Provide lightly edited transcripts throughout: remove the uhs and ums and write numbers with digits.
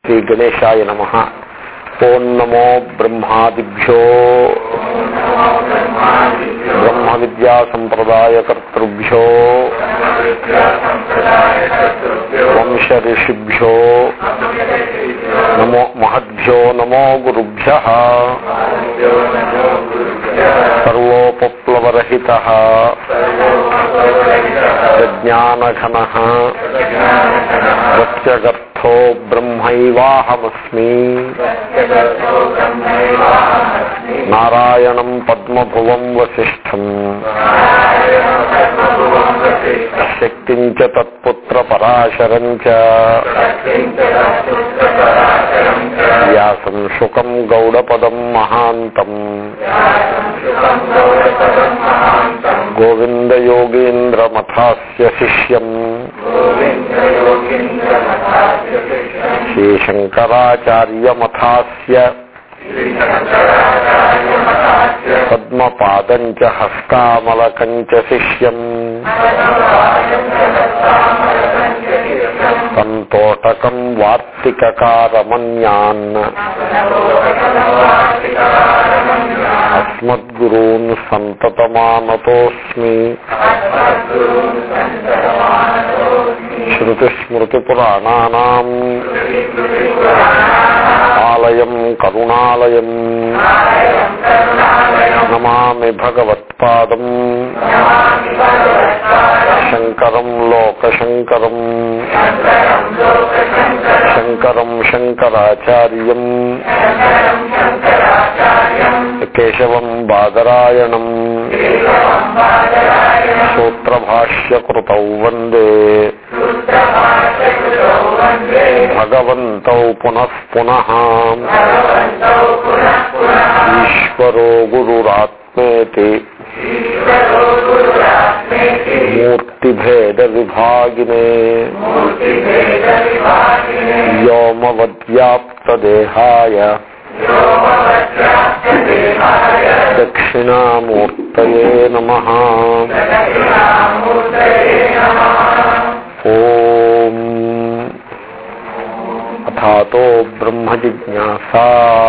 శ్రీ గణేశాయ నమః. ఓం నమో బ్రహ్మాదిభ్యో బ్రహ్మ విద్యా సంప్రదాయకర్తృభ్యో వంశ ఋషిభ్యో నమో మహద్భ్యో నమో గురుభ్యః. సర్వోపప్లవరహితః ప్రజ్ఞానఘనః ప్రత్యగర్థో బ్రహ్మైవాహమస్మి. నారాయణం పద్మభువం వసిష్ఠం శక్తిం చ తత్పుత్ర పరాశరం చ వ్యాసం శుకం గౌడపదం మహాంతం. గోవింద యోగేంద్రమథాస్య శిష్యం శ్రీశంకరాచార్యమథాస్య పద్మపాదం చ హస్తామలకం చ శిష్యం సంతోటకం వార్తికకారమన్యాన్ అస్మద్గురూన్ సంతతమానతోస్మి. శృతిస్మృతిపురాణానాం ఆలయం కరుణాలయం నమామి భగవత్పాదం శంకరం లోకశంకరం శంకరం శంకరాచార్యం కేశవం బాదరాయణం సూత్రభాష్యకృతౌ వందే భగవంతౌ పునః పునః. ఈశ్వరో గురురాత్మేతి మూర్తిభేద విభాగినే వ్యోమవద్వ్యాప్తదేహాయ దక్షిణామూర్తయే నమః. ఓం అథాతో బ్రహ్మ జిజ్ఞాసా.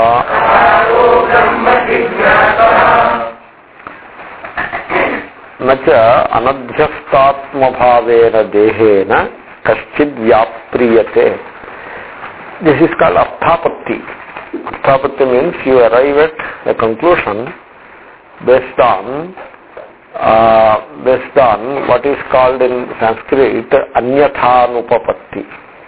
నచ అనధ్యస్థాత్మభావేన దేహేన కశ్చిద్ వ్యాప్రియతే. దిస్ ఈస్ కాల్డ్ అర్థాపత్తి. Arthapatti means you arrive at a conclusion based on what is called in Sanskrit anyathanupapatti.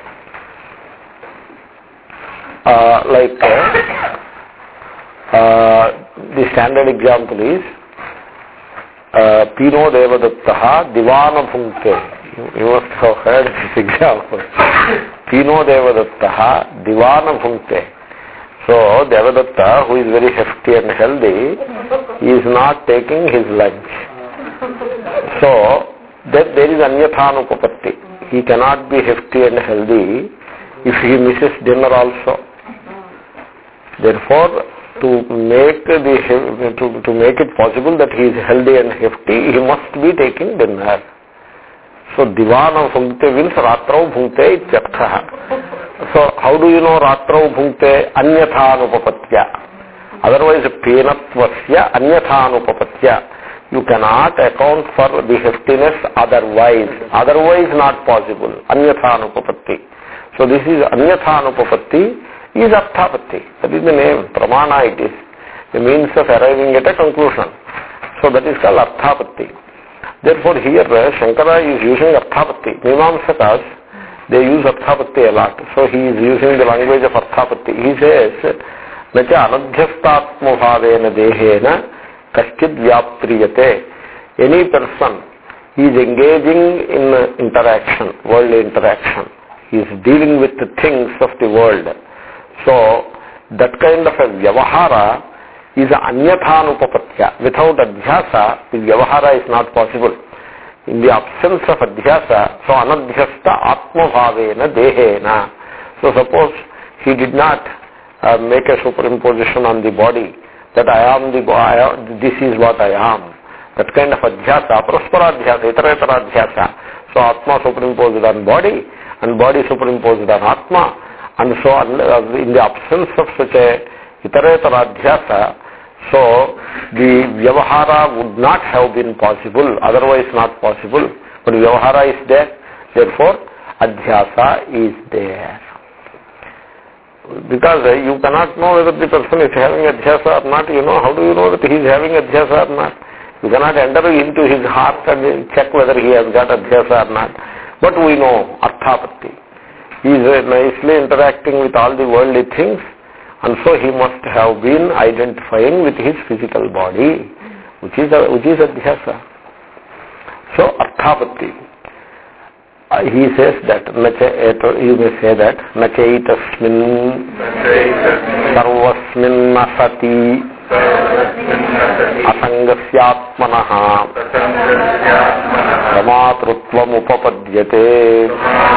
The standard example is Pino Devadattaha Divana Bhunkte. You must have heard this example. Pino Devadattaha Divana Bhunkte. So Devadatta, who is very hefty and healthy, he is not taking his lunch. So that there is anyathanupapatti. He cannot be hefty and healthy if he misses dinner also. Therefore, to make it possible that he is healthy and hefty, he must be taking dinner. So divana bhunkte means ratrau bhunkte ityartha. So how do you know ratrau bhunkte? Anyathanupapatya. Otherwise penatvasya anyathanupapatya. You cannot account for the heftiness otherwise not possible. Anyathanupapatti. So this is anyathanupapatti is arthapatti. That is the name, pramana it is, the means of arriving at a conclusion. So that is called arthapatti. Therefore here Shankara is using arthapatti. Mimamsakas, they use arthapatti a lot. So he is using the language of arthapatti. He says, nacha anadhyastatmabhavena dehena kaschid vyaptriyate. Any person is engaging in interaction, worldly interaction. He is dealing with the things of the world. So that kind of a vyavahara is anyathanupapatya. Without adhyasa, the vyavahara is not possible. In the absence of adhyasa, so anadhyasta atmabhavena dehena. So suppose he did not make a superimposition on the body, that this is what I am. That kind of adhyasa, parasparadhyasa, itaradhyasa. So atma superimposed on body and body superimposed on atma. And so in the absence of such a itaretara adhyasa, so the vyavahara would not have been possible, otherwise not possible. But vyavahara is there, therefore adhyasa is there. Because you cannot know whether the person is having adhyasa or not. How do you know that he is having adhyasa or not? You cannot enter into his heart and check whether he has got adhyasa or not. But we know arthapatti. He is nicely interacting with all the worldly things, and so he must have been identifying with his physical body, which is adhyasa. So arthapatti. He says that, you may say that, nachaitasmin sarvasmin nasati asangasyatmanaha pramatrutvam upapadyate.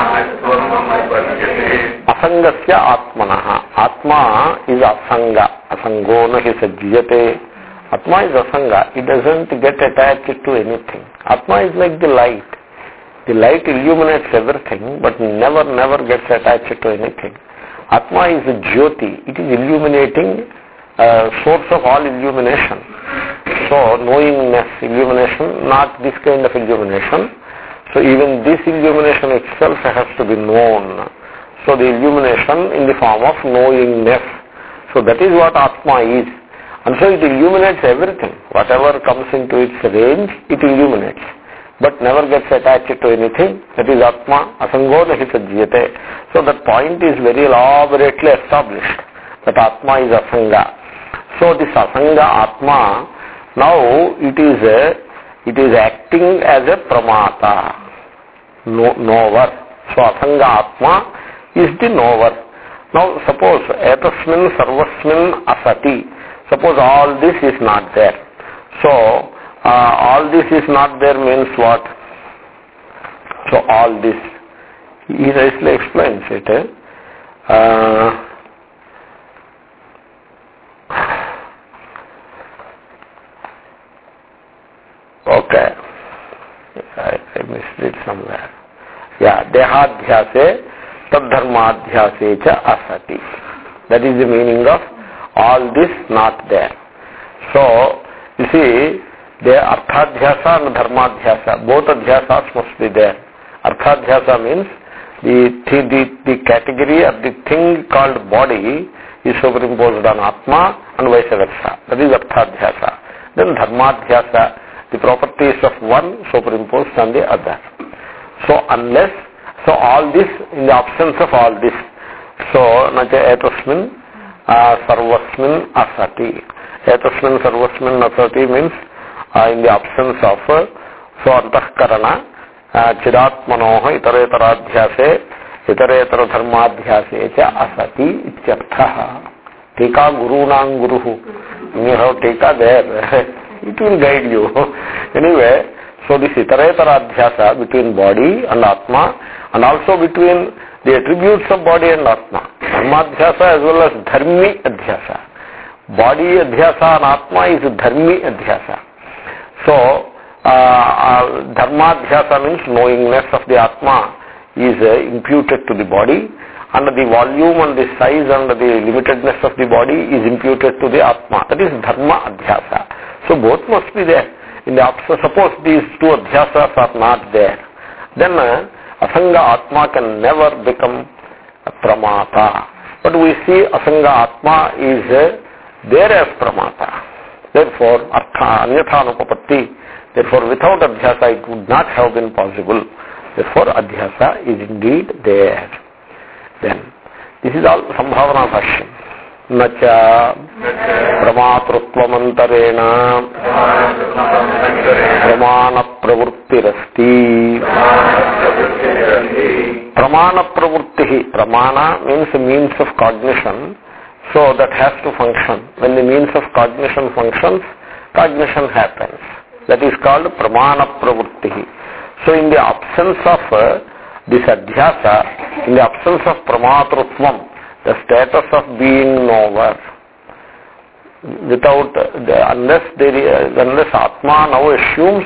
Asangasya atmanaha. Atma is asanga. Asango nahi sajjyate. Atma is asanga. It doesn't get attached to anything. Atma is like the light. The light illuminates everything, but never gets attached to anything. Atma is a jyoti. It is illuminating, source of all illumination. So, knowingness, illumination, not this kind of illumination. So, even this illumination itself has to be known. So, the illumination in the form of knowingness. So, that is what Atma is. And so, it illuminates everything. Whatever comes into its range, it illuminates, but never gets attached to anything. That is Atma, asango nahi sajjyate. So that point is very elaborately established, that Atma is asanga. So this asanga Atma, now it is acting as a pramata, knower. So asanga Atma is the knower. Now suppose etasmin sarvasmin asati. Suppose all this is not there. So all this is not there means what? So all this, he nicely explains it. Okay, I missed it somewhere. Yeah, dehadhyase tadharmadhyase cha asati. That is the meaning of all this not there. So, you see, the arthadhyasa and dharmadhyasa, both adhyasas must be there. Arthadhyasa means the category or the thing called body is superimposed on Atma and vice versa. That is arthadhyasa. Then dharmadhyasa, the properties of one superimposed on the other. So all this, in the absence of all this, so nacha etasmin sarvasmin asati. Etasmin sarvasmin asati means in the absence of so antahkarana chidatmanoha itaretara dharmadhyase cha asati ityartha. Tika gurunam guruhu. You have tika there. It will guide you. Anyway, so this itaretara adhyasa between body and Atma, and also between the attributes of body and Atma. Dharmadhyasa as well as dharmi adhyasa. Body adhyasa and Atma is dharmi adhyasa. So, dharmadhyasa means knowingness of the Atma is imputed to the body, and the volume and the size and the limitedness of the body is imputed to the Atma. That is dharma adhyasa. So both must be there. In the absence, suppose these two adhyasas are not there, then asanga Atma can never become a pramata. But we see asanga Atma is there as pramata. Therefore, anyatha anupapatti. Therefore, without adhyasa it would not have been possible. Therefore, adhyasa is indeed there. Then, this is all sambhavana bhashyam. Nacha pramatrutvamantarena pramana pravrittirasti. Pramana pravritti. Pramana means a means of cognition. So that has to function. When the means of cognition functions, cognition happens. That is called pramana pravritti. So in the absence of this adhyasa, in the absence of pramatrutvam, the status of being knower, without unless Atma now assumes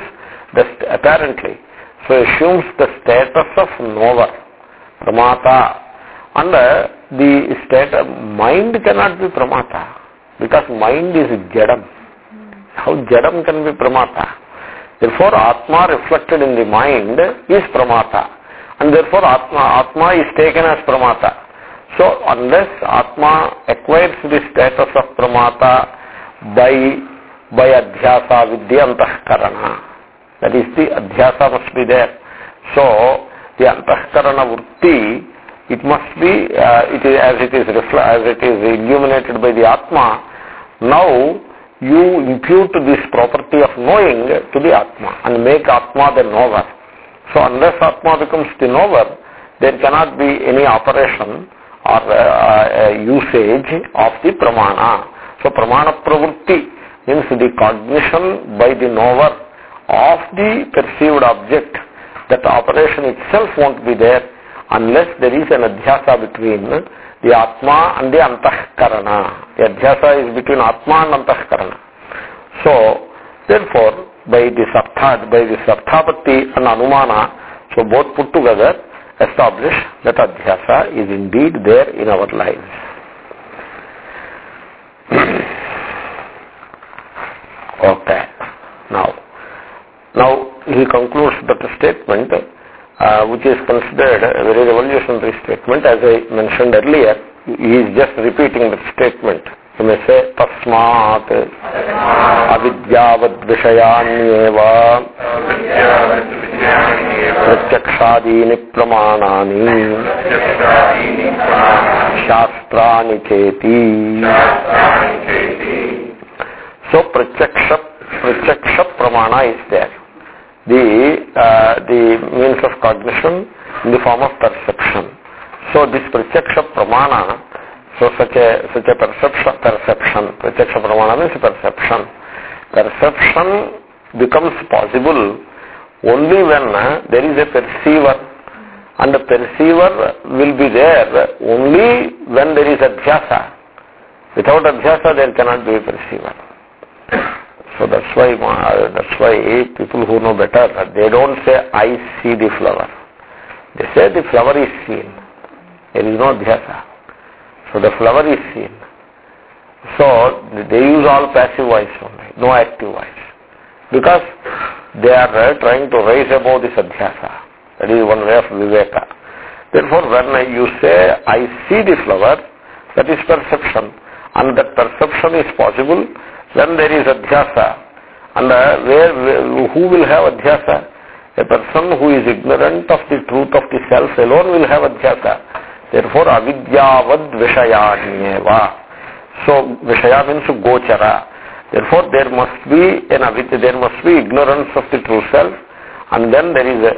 apparently, so assumes the status of knower, pramata, And the state of mind cannot be pramata, because mind is jadam. How jadam can be pramata? Therefore, Atma reflected in the mind is pramata, and therefore Atma is taken as pramata. So, unless Atma acquires the status of pramata by adhyasa vidya antahkarana, that is, the adhyasa must be there. So, the antahkarana vritti, it must be, as it is illuminated by the Atma. Now, you impute this property of knowing to the Atma and make Atma the knower. So, unless Atma becomes the knower, there cannot be any operation or usage of the pramana. So, pramana pravritti means the cognition by the knower of the perceived object. That operation itself won't be there unless there is an adhyasa between the Atma and the antahkarana. The adhyasa is between Atma and antahkarana. So, therefore, by the sarthapatti and anumana, so both put together establish that adhyasa is indeed there in our lives. Okay. Now he concludes that statement, which is considered a very revolutionary statement. As I mentioned earlier, he is just repeating that statement. You may say, tasmat avidyavad vishayanyeva pratyakshadini pramanani shastrani cheti. So pratyaksha pramana is there. The means of cognition in the form of perception. So this pratyaksha pramana, so such a perception, pratyaksha pramana means perception. Perception becomes possible only when there is a perceiver, and the perceiver will be there only when there is adhyasa. Without adhyasa there cannot be a perceiver. So that's why people who know better, they don't say, I see the flower. They say the flower is seen. There is no adhyasa. So the flower is seen. So they use all passive voice only, no active voice. Because they are trying to raise above this adhyasa. That is one way of viveka. Therefore, when you say, I see the flower, that is perception. And that perception is possible when there is adhyasa. And who will have adhyasa? A person who is ignorant of the truth of the self alone will have adhyasa. Therefore, avidyavad vishayanyeva. So, vishaya means gochara. Therefore, there must be ignorance of the true self, and then there is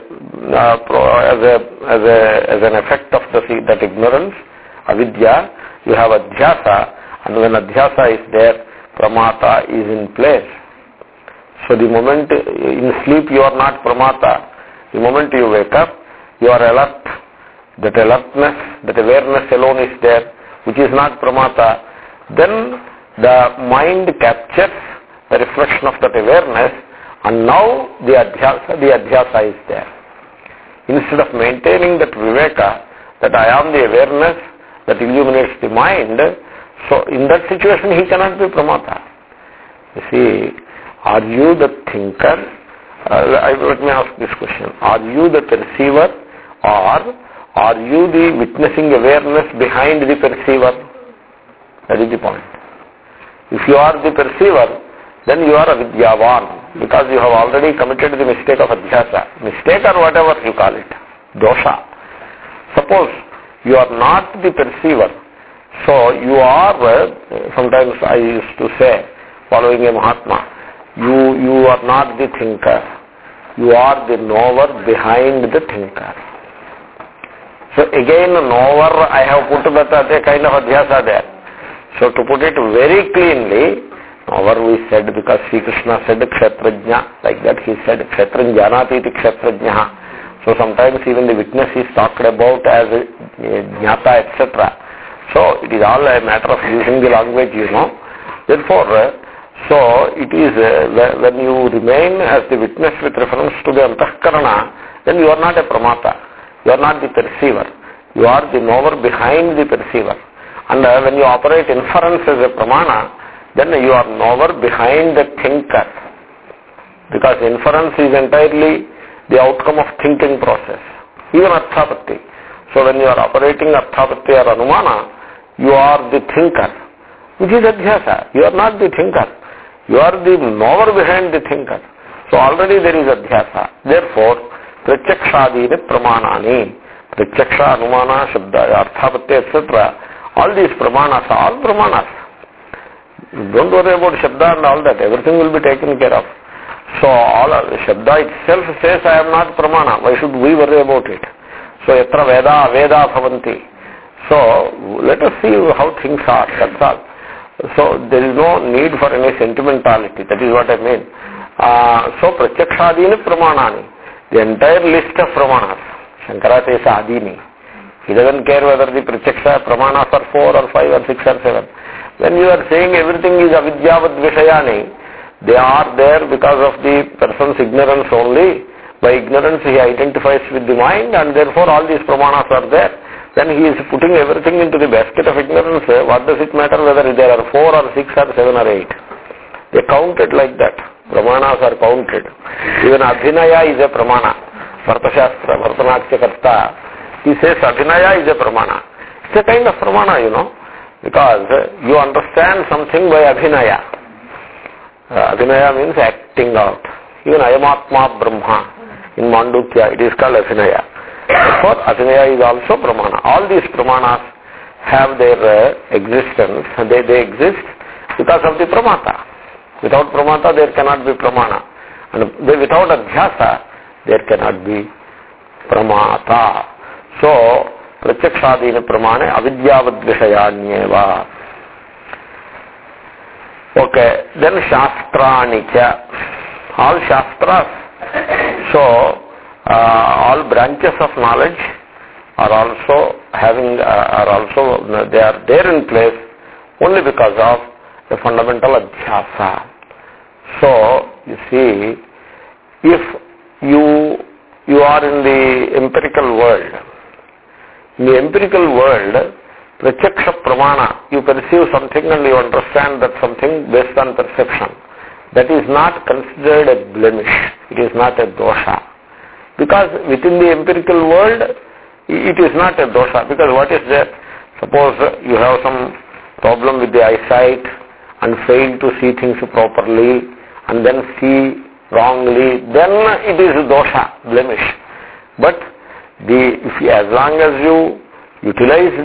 as an effect of that ignorance, avidya, you have adhyasa, and when adhyasa is there, pramata is in place. So the moment in sleep you are not pramata. The moment you wake up, you are alert. That alertness, that awareness alone is there, which is not pramata. Then the mind captures the reflection of that awareness, and now the adhyasa is there. Instead of maintaining that viveka, that I am the awareness that illuminates the mind, so in that situation he cannot be pramata. You see, are you the thinker? Let me ask this question. Are you the perceiver, or are you the witnessing awareness behind the perceiver? That is the point. If you are the perceiver, then you are a vidyavan, because you have already committed the mistake of adhyasa. Mistake or whatever you call it. Dosha. Suppose you are not the perceiver. So you are, sometimes I used to say, following a Mahatma, you are not the thinker. You are the knower behind the thinker. So again, knower, I have put that kind of adhyasa there. So to put it very cleanly, knower we said, because Sri Krishna said kshatrajna, like that he said kshatran janati iti kshatrajna. So sometimes even the witness is talked about as jnata, etc. So it is all a matter of using the language, Therefore, so it is when you remain as the witness with reference to the antahkarana, then you are not a pramata. You are not the perceiver. You are the knower behind the perceiver. And when you operate inference as a pramana, then you are knower behind the thinker. Because inference is entirely the outcome of thinking process. Even arthapatti. So when you are operating arthapatti or anumana, you are the thinker, which is adhyasa. You are not the thinker. You are the knower behind the thinker. So already there is adhyasa. Therefore, pratyakshadini pramanani, pratyaksha, anumana, shabda, arthapatti, etc., all these pramanas are all pramanas. Don't worry about shabda and all that. Everything will be taken care of. So all shabda itself says, I am not pramana. Why should we worry about it? So yatra veda aveda bhavanti. So let us see how things are. That's all. So there is no need for any sentimentality. That is what I mean. So pratyakshadini pramanani. The entire list of pramanas. Shankara says adini. He doesn't care whether the pratyaksha pramanas are 4 or 5 or 6 or 7. When you are saying everything is avidyavad vishayani, they are there because of the person's ignorance only. By ignorance he identifies with the mind, and therefore all these pramanas are there. Then he is putting everything into the basket of ignorance. What does it matter whether there are 4 or 6 or 7 or 8? They count it like that. Pramanas are counted. Even Abhinaya is a pramana. Vartashastra, Vartanatya Karta. He says Abhinaya is a pramana. It's a kind of pramana, because you understand something by Abhinaya. Abhinaya means acting out. Even Ayamatma Brahma in Mandukya, it is called Abhinaya. Therefore, Abhinaya is also pramana. All these pramanas have their existence. They exist because of the pramata. Without pramata, there cannot be pramana. And without adhyasa, there cannot be pramata. So, pratyakshadini pramane avidyavad vishayanyeva. Okay, then shastrani cha. All shastras, so all branches of knowledge are also they are there in place only because of the fundamental adhyasa. So, you see, if you are in the empirical world, in the empirical world, pratyaksha pramana, you perceive something and you understand that something based on perception. That is not considered a blemish. It is not a dosha. Because within the empirical world, it is not a dosha. Because what is there? Suppose you have some problem with the eyesight and fail to see things properly and then see wrongly, then it is dosha, blemish. But as long as you utilize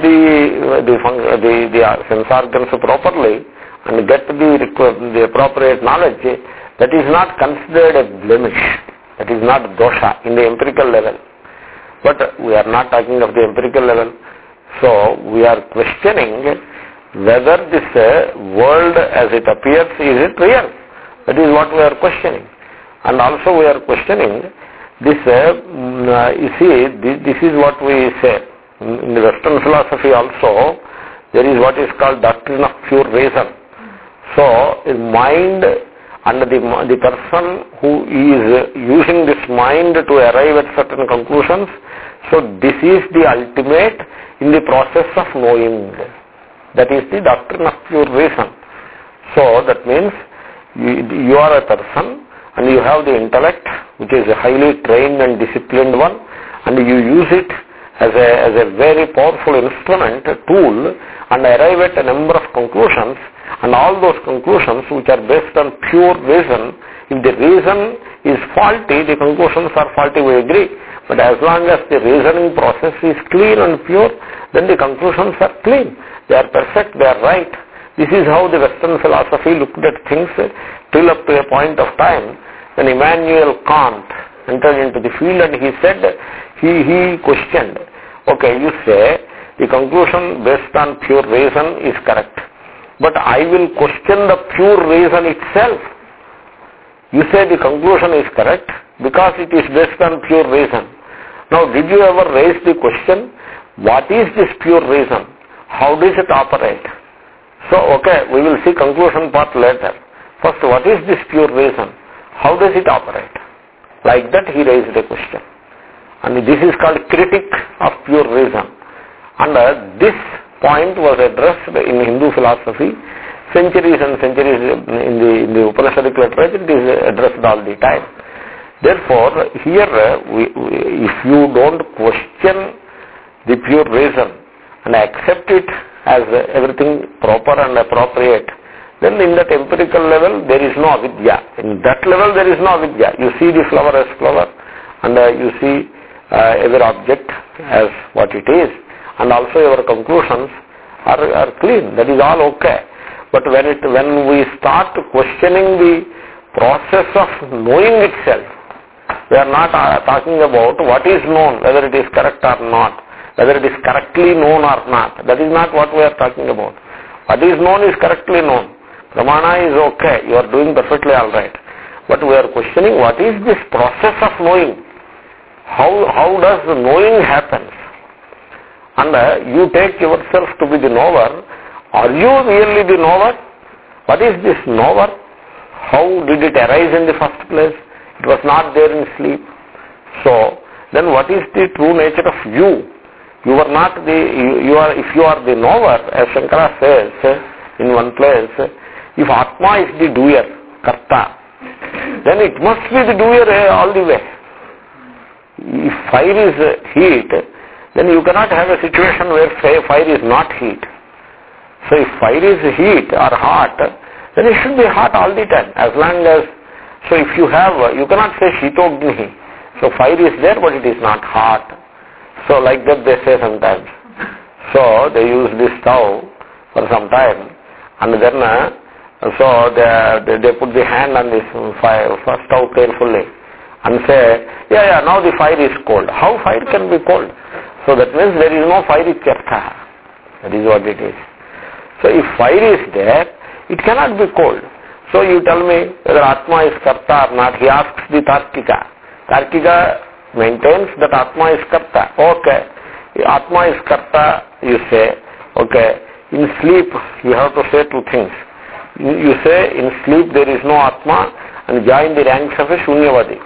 the sense organs properly and get the appropriate knowledge, that is not considered a blemish. That is not dosha in the empirical level. But we are not talking of the empirical level. So we are questioning whether this world as it appears, is it real? That is what we are questioning. And also we are questioning this, you see, this is what we say. In the Western philosophy also, there is what is called doctrine of pure reason. So, mind and the person who is using this mind to arrive at certain conclusions, so this is the ultimate in the process of knowing. That is the doctrine of pure reason. So, that means you are a person and you have the intellect, which is a highly trained and disciplined one, and you use it as a very powerful instrument, a tool, and arrive at a number of conclusions, and all those conclusions which are based on pure reason, if the reason is faulty, the conclusions are faulty, we agree. But as long as the reasoning process is clean and pure, then the conclusions are clean. They are perfect, they are right. This is how the Western philosophy looked at things till up to a point of time when Immanuel Kant entered into the field and he said, he questioned, okay, you say the conclusion based on pure reason is correct, but I will question the pure reason itself. You say the conclusion is correct because it is based on pure reason. Now, did you ever raise the question, what is this pure reason? How does it operate? So, okay, we will see conclusion part later. First, what is this pure reason? How does it operate? Like that he raised a question. And this is called critic of pure reason. And this point was addressed in Hindu philosophy centuries and centuries. In the Upanishadic literature, it is addressed all the time. Therefore, here, if you don't question the pure reason and accept it as everything proper and appropriate, then in that empirical level there is no avidya. In that level there is no avidya. You see the flower as flower, and you see every object as what it is, and also your conclusions are clean. That is all okay. But when we start questioning the process of knowing itself, we are not talking about what is known, whether it is correct or not, whether it is correctly known or not. That is not what we are talking about. What is known is correctly known. Pramana is okay, you are doing perfectly all right. But we are questioning what is this process of knowing. How does the knowing happen? And you take yourself to be the knower. Are you really the knower? What is this knower? How did it arise in the first place? It was not there in sleep. So, then what is the true nature of you? You are not if you are the knower, as Shankara says in one place, if Atma is the doer, Karta, then it must be the doer all the way. If fire is heat, then you cannot have a situation where fire is not heat. So if fire is heat or hot, then it should be hot all the time. As long as, so if you cannot say Shitogni. So fire is there, but it is not hot. So like that they say sometimes. So they use this stove for some time, and then so they put the hand on this first stove carefully and say, yeah, now the fire is cold. How fire can be cold? So that means there is no fire ityartha. That is what it is. So if fire is there, it cannot be cold. So you tell me whether Atma is Karta or not. He asks the Tarkika. Tarkika maintains that Atma is Karta. Okay. Atma is Karta, you say. Okay. In sleep, you have to say two things. You say in sleep there is no Atma and join the ranks of a Shunyavadi.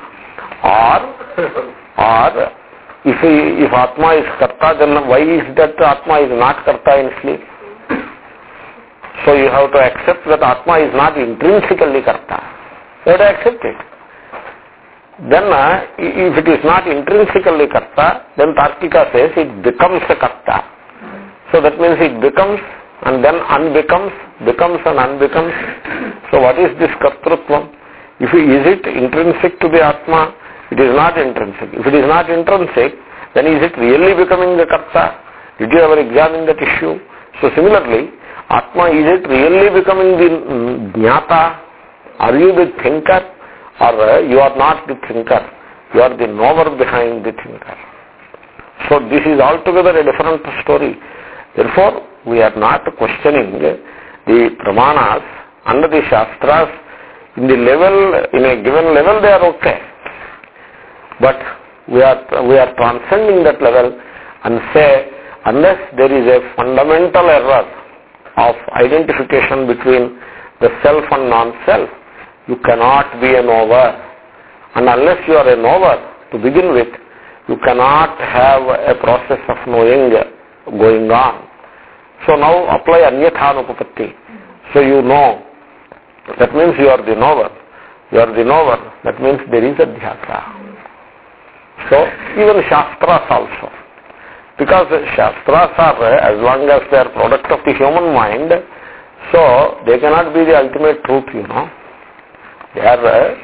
Or if Atma is Karta, then why is that Atma is not Karta in sleep? So you have to accept that Atma is not intrinsically Karta. You have to accept it. Then if it is not intrinsically Karta, then Tarkika says it becomes a Karta. So that means it becomes and then unbecomes, becomes and unbecomes. So what is this Kartrutvam? Is it intrinsic to the Atma? It is not intrinsic. If it is not intrinsic, then is it really becoming the Karta? Did you ever examine that issue? So similarly, Atma, is it really becoming the Jnata? Are you the thinker? Or you are not the thinker? You are the knower behind the thinker. So this is altogether a different story. Therefore, we are not questioning the Pramanas and the Shastras in a given level they are okay. But we are transcending that level and say, unless there is a fundamental error of identification between the self and non-self, you cannot be a knower. And unless you are a knower to begin with, you cannot have a process of knowing going on. So now apply Anyathanupapatti. So you know. That means you are the knower. You are the knower. That means there is a dhyasa. So even Shastras also. Because Shastras are, as long as they are product of the human mind, so they cannot be the ultimate truth, you know. They are,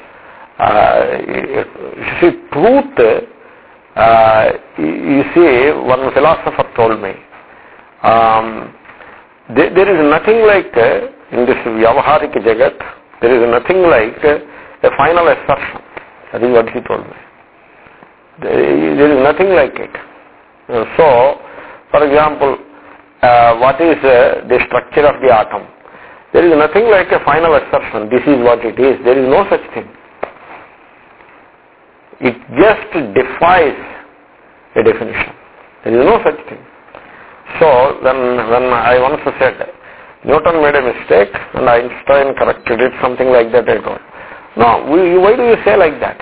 you see, truth, you see, one philosopher told me, there is nothing like, in this Vyavaharik Jagat, there is nothing like a final assertion. That is what he told me. There is nothing like it. So, for example, what is the structure of the atom? There is nothing like a final assertion. This is what it is. There is no such thing. It just defies a definition. There is no such thing. So, when I once said, Newton made a mistake and Einstein corrected it, something like that I told. No, why do you say like that?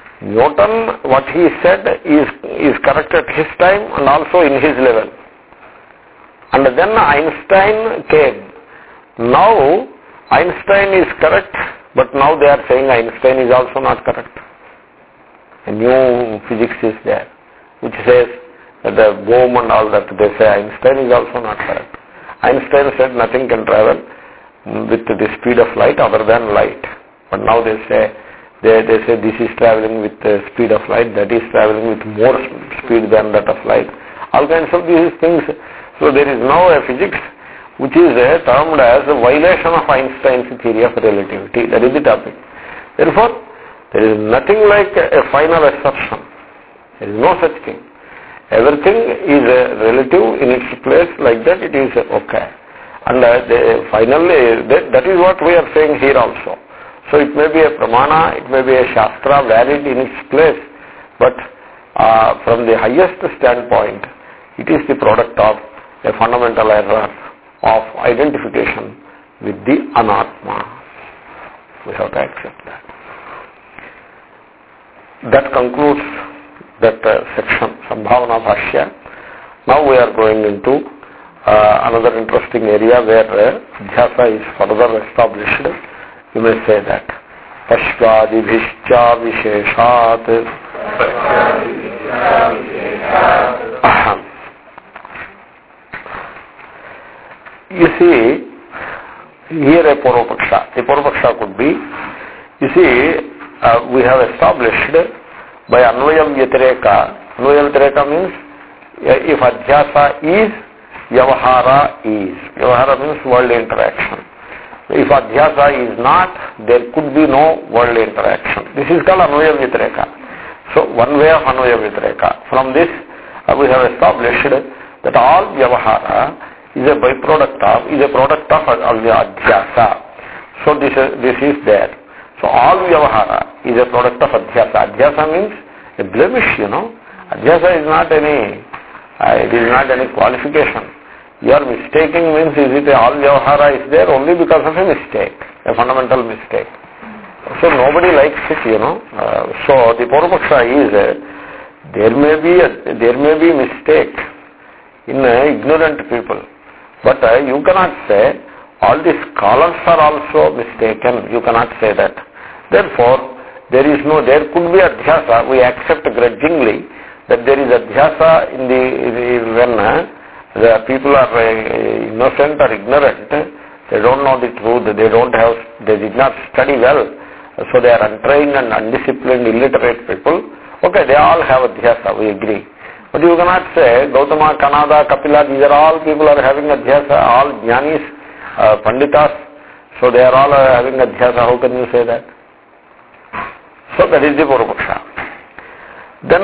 Newton, what he said is correct at his time and also in his level. And then Einstein came. Now Einstein is correct, but now they are saying Einstein is also not correct. A new physics is there, which says that the Bohm and all that, they say Einstein is also not correct. Einstein said nothing can travel with the speed of light other than light. But now they say this is traveling with the speed of light, that is traveling with more speed than that of light. All kinds of these things. So there is now a physics which is termed as a violation of Einstein's theory of relativity. That is the topic. Therefore, there is nothing like a final assertion. There is no such thing. Everything is relative in its place, like that it is okay. And finally, that is what we are saying here also. So it may be a pramana, it may be a shastra valid in its place, but from the highest standpoint, it is the product of a fundamental error of identification with the anatma. We have to accept that. That concludes that section, Sambhavana Bhashya. Now we are going into another interesting area where adhyasa is further established. You may say that. Pashvadibhishcha visheshat. You see, here a Purvapaksha. A Purvapaksha could be, you see, we have established by Anvayam Vyatireka. Anvayam Vyatireka means if adhyasa is, Vyavahara is. Vyavahara means world interaction. If adhyasa is not, there could be no world interaction. This is called Anvayam Vyatireka. So one way of Anvayam Vyatireka. From this we have established that all Vyavahara is a byproduct of, is a product of the adhyasa. So this is there. So all Vyavahara is a product of adhyasa. Adhyasa means a blemish, Adhyasa is not any, it is not any qualification. Your mistaking means, is it all Vyavahara is there only because of a mistake, a fundamental mistake. So nobody likes it, So the Purvapaksha is, there may be mistake in ignorant people. But you cannot say all the scholars are also mistaken. You cannot say that. Therefore, there could be adhyasa. We accept grudgingly that there is adhyasa when the people are innocent or ignorant. They don't know the truth. They did not study well. So they are untrained and undisciplined, illiterate people. Okay, they all have adhyasa. We agree. But you cannot say Gautama, Kanada, Kapila, these are all people are having adhyasa, all jnanis, panditas, so they are all having adhyasa. How can you say that? So that is the Purvapaksha. Then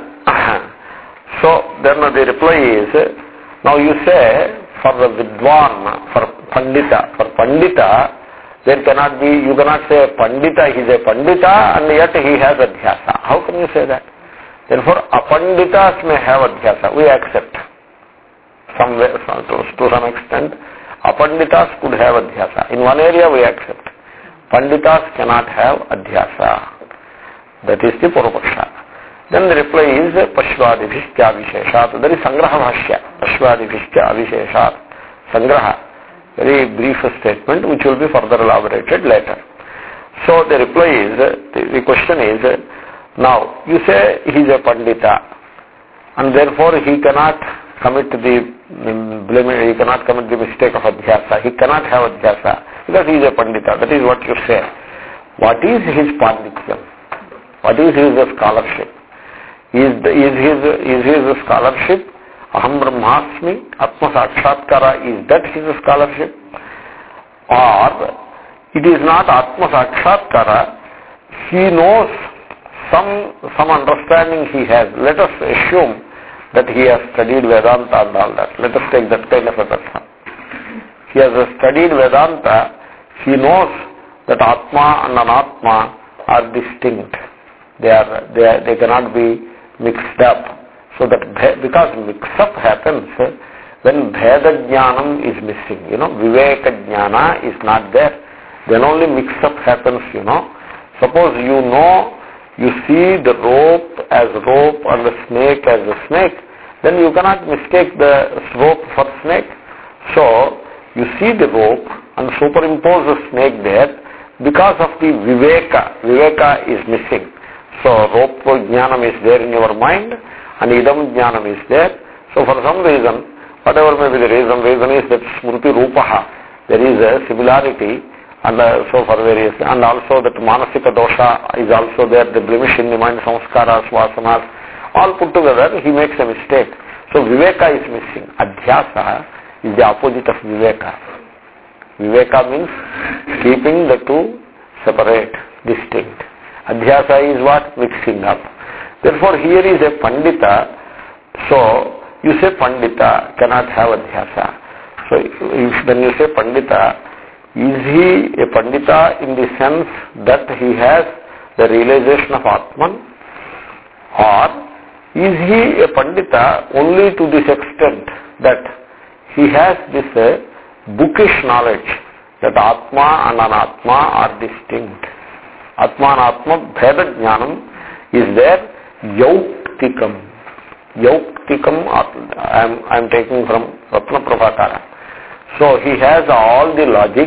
the reply is, now you say for the Vidwan, for Pandita, there cannot be, you cannot say Pandita, he is a Pandita and yet he has adhyasa. How can you say that? Therefore, apanditas may have adhyasa. We accept. To some extent, apanditas could have adhyasa. In one area we accept. Panditas cannot have adhyasa. That is the Purvapaksha. Then the reply is Pashvadibhishcha Avisheshat. There is Sangraha Bhashya. Pashvadibhishcha Avisheshat. Sangraha. Very brief statement which will be further elaborated later. So the reply is, the question is, now, you say he is a Pandita and therefore he cannot commit the he cannot commit the mistake of adhyasa. He cannot have adhyasa because he is a Pandita. That is what you say. What is his Pandityam? What is his scholarship? Is his scholarship Aham Brahmasmi, Atma Sakshatkara, is that his scholarship? Or it is not Atma Sakshatkara, he knows some understanding he has. Let us assume that he has studied Vedanta and all that. Let us take that kind of a person. He has studied Vedanta, he knows that Atma and Anatma are distinct. They cannot be mixed up. So that because mix-up happens when Bheda Jnanam is missing, Viveka Jnana is not there, then only mix-up happens, Suppose you see the rope as rope and the snake as a snake, then you cannot mistake the rope for snake. So, you see the rope and superimpose the snake there because of the viveka. Viveka is missing. So, rope jnanam is there in your mind and idam jnanam is there. So, for some reason, whatever may be the reason is that smriti rupaha, there is a similarity, and so for various, and also that manasika dosha is also there, the blemish in the mind, samskaras, vasanas, all put together, he makes a mistake. So viveka is missing. Adhyasa is the opposite of viveka. Viveka means keeping the two separate, distinct. Adhyasa is what? Mixing up. Therefore here is a pandita, so you say pandita cannot have adhyasa. So when you say pandita, is he a pandita in the sense that he has the realization of Atman, or is he a pandita only to this extent that he has this bookish knowledge that Atma and Anatma are distinct? Atma and Atma bheda jnanam is there, yauktikam. Yauktikam, I am taking from Ratna Prabhakara. So he has all the logic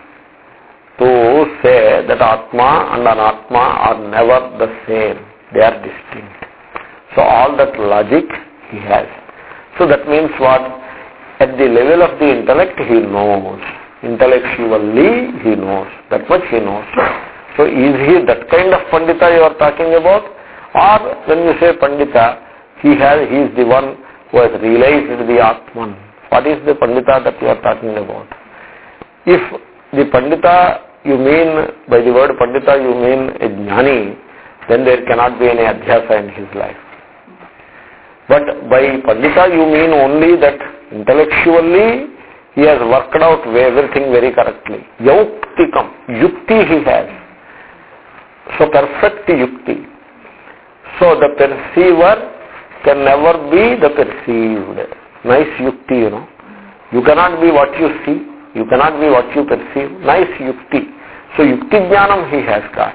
to say that Atma and Anatma are never the same. They are distinct. So all that logic he has. So that means what? At the level of the intellect he knows. Intellectually he knows. That much he knows. So is he that kind of Pandita you are talking about? Or when you say Pandita, he is the one who has realized the Atman. What is the Pandita that you are talking about? If the Pandita you mean, by the word Pandita you mean a Jnani, then there cannot be any adhyasa in his life. But by Pandita you mean only that intellectually he has worked out everything very correctly. Yauktikam, yukti he has. So perfect yukti. So the perceiver can never be the perceived. Nice yukti, you know. You cannot be what you see. You cannot be what you perceive. Nice yukti. So yukti jnanam he has got.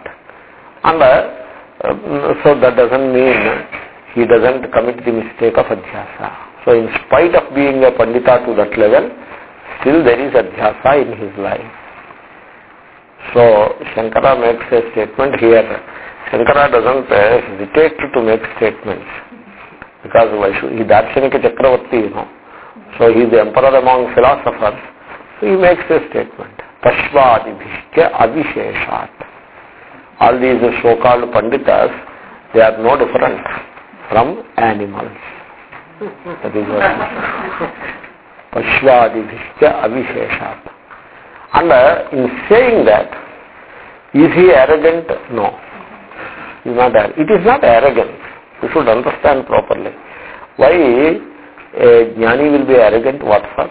And so that doesn't mean he doesn't commit the mistake of adhyasa. So in spite of being a pandita to that level, still there is adhyasa in his life. So Shankara makes a statement here. Shankara doesn't hesitate to make statements. Because he Darshanika Chakravarti, you know. So he is the emperor among philosophers. So he makes a statement. Pashvadibhishya avisheshat. All these so-called panditas, they are no different from animals. That is what he says. Pashvadibhishya avisheshat. And in saying that, is he arrogant? No. He is not arrogant. It is not arrogance. You should understand properly. Why a jnani will be arrogant? What for?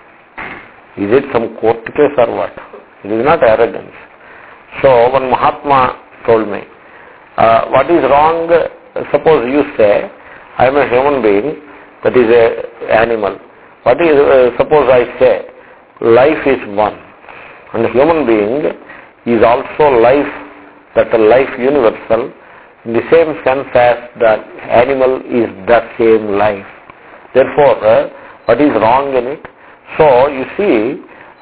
Is it some court case or what? It is not arrogance. So one Mahatma told me, what is wrong? Suppose you say, I am a human being, that is an animal. What is? Suppose I say, life is one, and a human being is also life, that a life universal, in the same sense as the animal is the same life. Therefore, what is wrong in it? So, you see,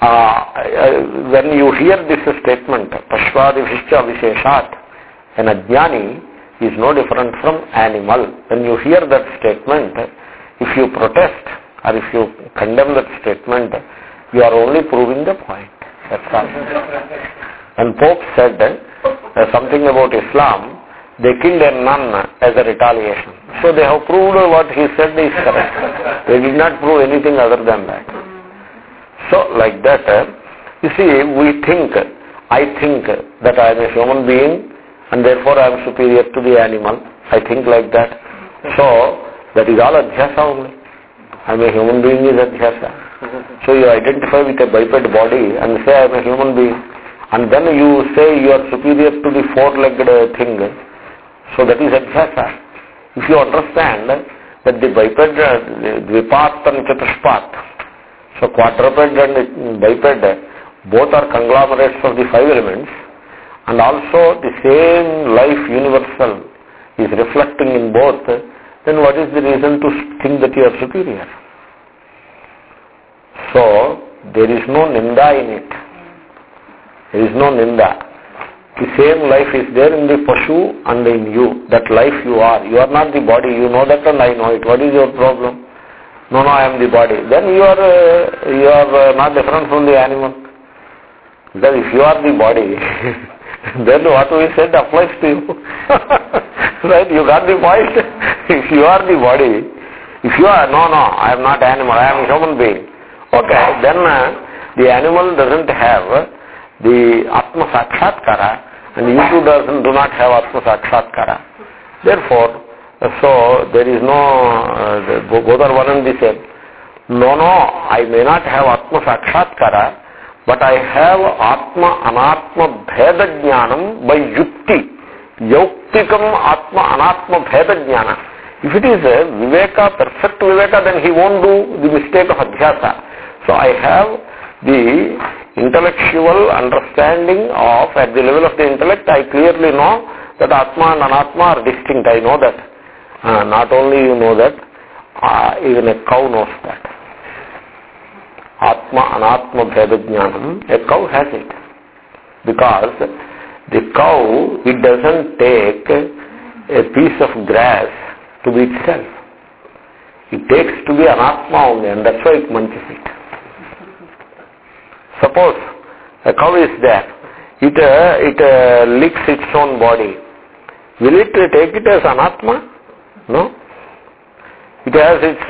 when you hear this statement, Pashvadibhishya Visheshat, an ajnani is no different from animal. When you hear that statement, if you protest or if you condemn that statement, you are only proving the point. That's all. When Pope said something about Islam, they killed a nun as a retaliation. So they have proved what he said is correct. They did not prove anything other than that. So like that, you see, I think that I am a human being and therefore I am superior to the animal. I think like that. So that is all adhyasa only. I am a human being is adhyasa. So you identify with a biped body and say I am a human being. And then you say you are superior to the four-legged thing. So that is adhyasa. If you understand that the biped, dvipat and chatushpat, so quadruped and biped, both are conglomerates of the five elements, and also the same life universal is reflecting in both, then what is the reason to think that you are superior? So, there is no ninda in it. There is no ninda. The same life is there in the pashu and in you. That life you are. You are not the body. You know that and I know it. What is your problem? No, I am the body. Then you are not different from the animal. Because if you are the body, then what we said applies to you. Right? You got the point? If you are the body, if you are, no, I am not animal, I am a human being. Okay, then the animal doesn't have the Atma Sakshatkara, and you too do not have Atma Sakshatkara. Therefore, so there is no, both are one and the same. No, I may not have Atma Sakshatkara, but I have Atma Anatma Bheda Jnanam by Yukti. Yauktikam Atma Anatma Bheda Jnana. If it is a Viveka, perfect Viveka, then he won't do the mistake of Adhyasa. So I have the intellectual understanding of, at the level of the intellect, I clearly know that Atma and Anatma are distinct. I know that. Not only you know that, even a cow knows that. Atma Anatma Bheda Jnanam, a cow has it. Because the cow, it doesn't take a piece of grass to be itself. It takes to be Anatma only, and that's why it munches it. Suppose a cow is there, it licks its own body. Will it take it as Anatma? No. It has its,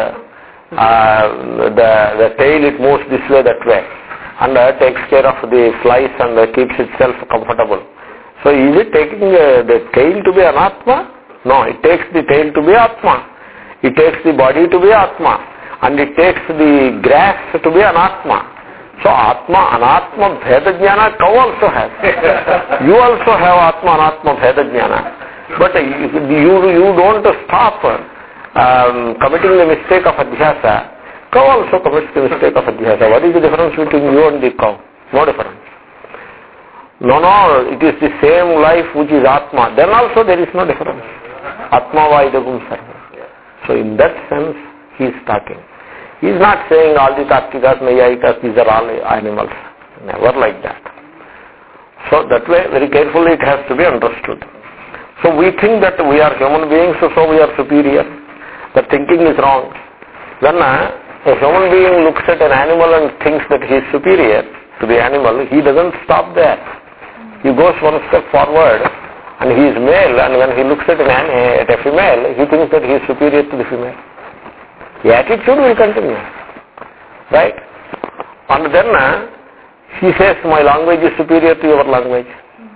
the tail, it moves this way, that way, and takes care of the flies and keeps itself comfortable. So is it taking the tail to be Anatma? No, it takes the tail to be Atma. It takes the body to be Atma. And it takes the grass to be Anatma. So Atma, Anatma, Bheda Jnana, cow also has. You also have Atma, Anatma, Bheda Jnana. But you don't stop committing the mistake of Adhyasa. Cow also commits the mistake of Adhyasa. What is the difference between you and the cow? No difference. No, it is the same life which is Atma. Then also there is no difference. Atma Vaidagum Sarva. So in that sense, he is talking. He is not saying all the Tatvikas, Nayayikas, these are all animals. Never like that. So that way, very carefully it has to be understood. So we think that we are human beings, so we are superior. The thinking is wrong. When a human being looks at an animal and thinks that he is superior to the animal, he doesn't stop there. He goes one step forward, and he is male, and when he looks at a female, he thinks that he is superior to the female. The attitude will continue. Right? And then he says, my language is superior to your language.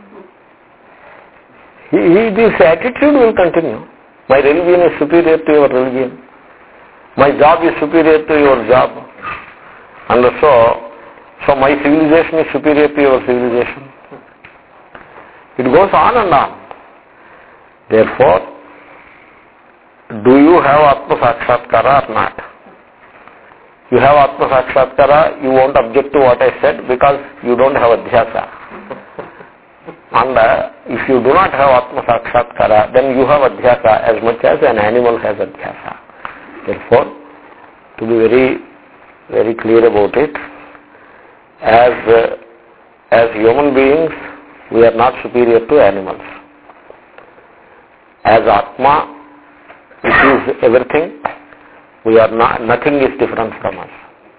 This attitude will continue. My religion is superior to your religion. My job is superior to your job. And so my civilization is superior to your civilization. It goes on and on. Therefore, do you have Atma Sakshatkara or not? You have Atma Sakshatkara, you won't object to what I said because you don't have Adhyasa. And if you do not have Atma Sakshatkara, then you have Adhyasa as much as an animal has Adhyasa. Therefore, to be very, very clear about it, as human beings, we are not superior to animals. As Atma, which is everything, we are not, nothing is different from us.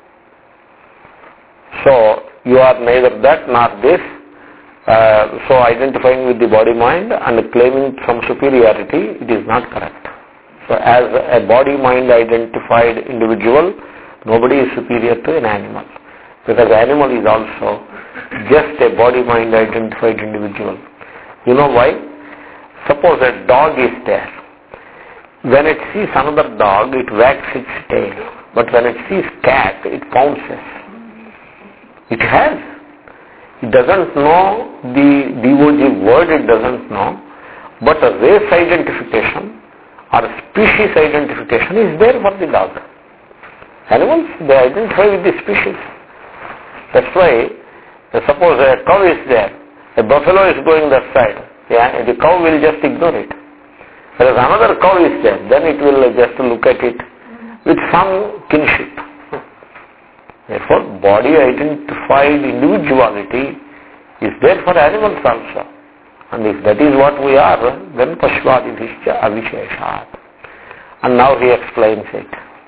So, you are neither that nor this. So identifying with the body-mind and claiming some superiority, it is not correct. So as a body-mind identified individual, nobody is superior to an animal. Because animal is also just a body-mind identified individual. You know why? Suppose a dog is there. When it sees another dog, it wags its tail. But when it sees cat, it pounces. It has. It doesn't know the DOG word, it doesn't know. But a race identification or species identification is there for the dog. Animals, they identify with the species. That's why, suppose a cow is there, a buffalo is going that side, the cow will just ignore it. Whereas another cow is there, then it will just look at it with some kinship. Therefore, body identified individuality is there for animals also. And if that is what we are, then Pashvadibhischa avisheshat. And now he explains it.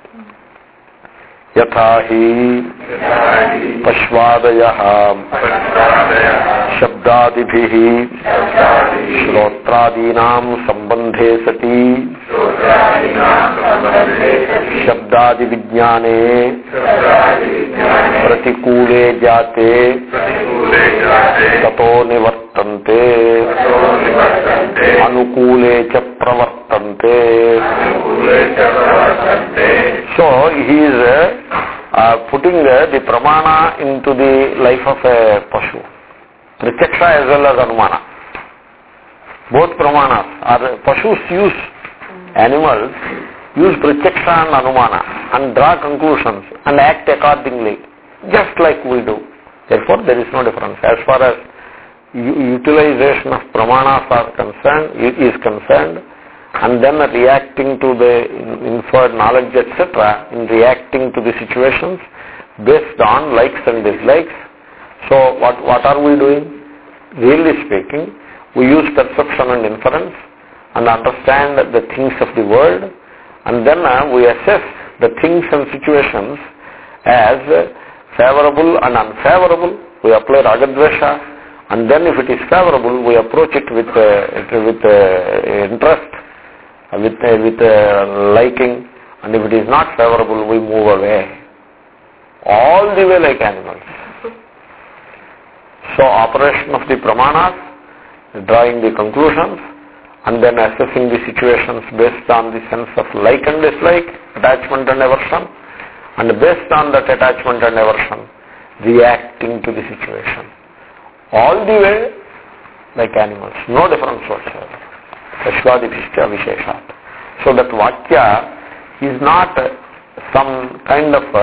Yathahi Pashvadayah Shabdadibhihi Shrotradinam Sambandhe Sati Shabdadi Vijnane Pratikule Jate Tato Nivartante Anukule Cha Pravartante. So he is putting the pramana into the life of a pashu. Pratyaksha as well as anumana. Both pramanas are pashus use, animals use pratyaksha and anumana and draw conclusions and act accordingly, just like we do. Therefore, there is no difference. As far as utilization of pramanas is concerned, and then reacting to the inferred knowledge, etc., in reacting to the situations based on likes and dislikes. So what are we doing? Really speaking, we use perception and inference and understand the things of the world, and then we assess the things and situations as favorable and unfavorable. We apply ragadvesha, and then if it is favorable, we approach it with interest, with liking, and if it is not favorable, we move away. All the way like animals. So operation of the pramanas, drawing the conclusions, and then assessing the situations based on the sense of like and dislike, attachment and aversion, and based on that attachment and aversion, reacting to the situation. All the way like animals, no difference whatsoever. Pashvadibhischa visheshat. So that vakya is not some kind of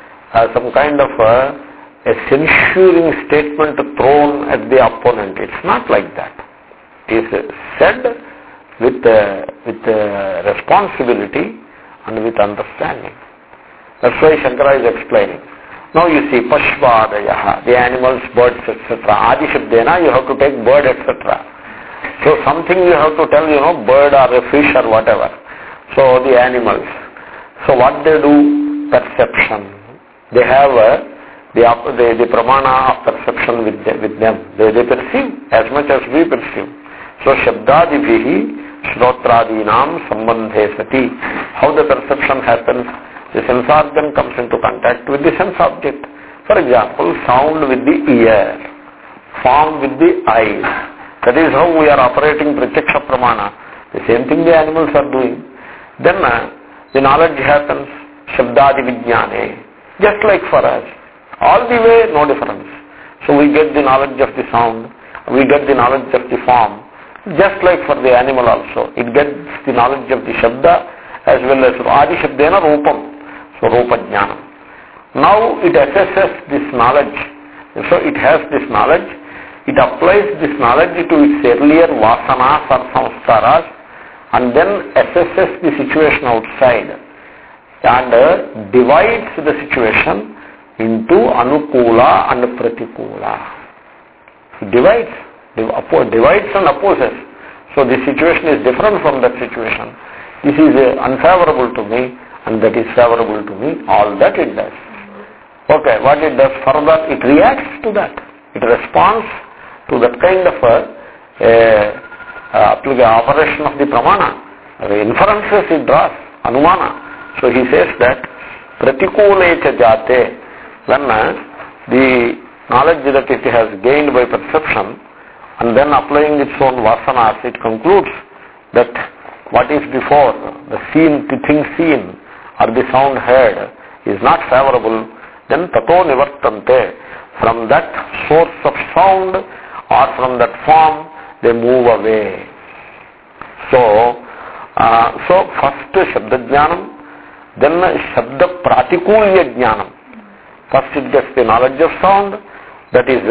a censuring statement thrown at the opponent. It's not like that. It is said with responsibility and with understanding. That's why Shankara is explaining. Now you see, Pashvadayah, the animals, birds, etc. Adi Shabdena, you have to take bird, etc. So something you have to tell, bird or a fish or whatever. So the animals. So what they do? Perception. They have the pramana of perception with them. They perceive as much as we perceive. So Shabdadibhihi Shrotradinam Sambandhe Sati. How the perception happens? The sense organ comes into contact with the sense object. For example, sound with the ear, form with the eyes. That is how we are operating Pratyaksha Pramana. The same thing the animals are doing. Then the knowledge happens, Shabdadi Vijnane, just like for us. All the way, no difference. So we get the knowledge of the sound, we get the knowledge of the form, just like for the animal also. It gets the knowledge of the Shabda as well as Adi Shabdena Rupam. So Rupa Jnanam. Now it assesses this knowledge. So it has this knowledge. It applies this knowledge to its earlier vasanas or samskaras and then assesses the situation outside and divides the situation into anukula and pratikula. It divides and opposes. So the situation is different from that situation. This is unfavorable to me and that is favorable to me. All that it does. Okay, what it does further, it reacts to that. It responds to that kind of operation of the pramana. The inferences it draws, anumana. So he says that pratikule cha jate, when the knowledge that it has gained by perception and then applying its own vasanas, it concludes that what is before, the thing seen or the sound heard is not favorable, then tato nivartante. From that source of sound or from that form, they move away. So first Shabda Jnanam, then Shabda Pratikulya Jnanam. First it gets the knowledge of sound, that is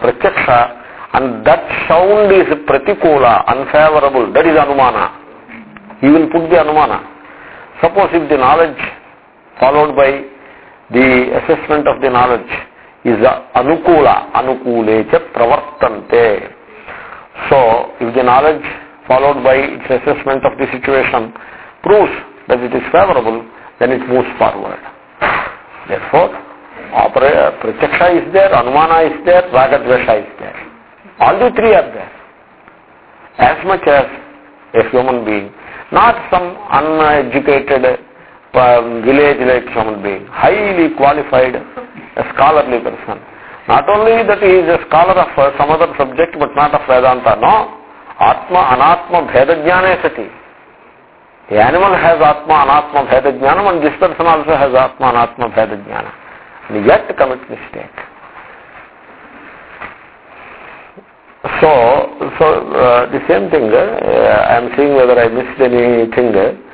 Pratyaksha, and that sound is Pratikula, unfavorable, that is Anumana. He will put the anumana. Suppose if the knowledge followed by the assessment of the knowledge is anukula, anukulecha pravartante. So, if the knowledge followed by its assessment of the situation proves that it is favorable, then it moves forward. Therefore, Pratyaksha is there, Anumana is there, Ragadvesha is there. All the three are there. As much as a human being, not some uneducated, village-like human being, highly qualified, a scholarly person. Not only that he is a scholar of some other subject, but not of Vedanta. No. Atma, Anatma, Bhedajnana sati. The animal has Atma, Anatma, Bhedajnana, and this person also has Atma, Anatma, Bhedajnana. And yet commit mistake. So the same thing, I am seeing whether I missed anything.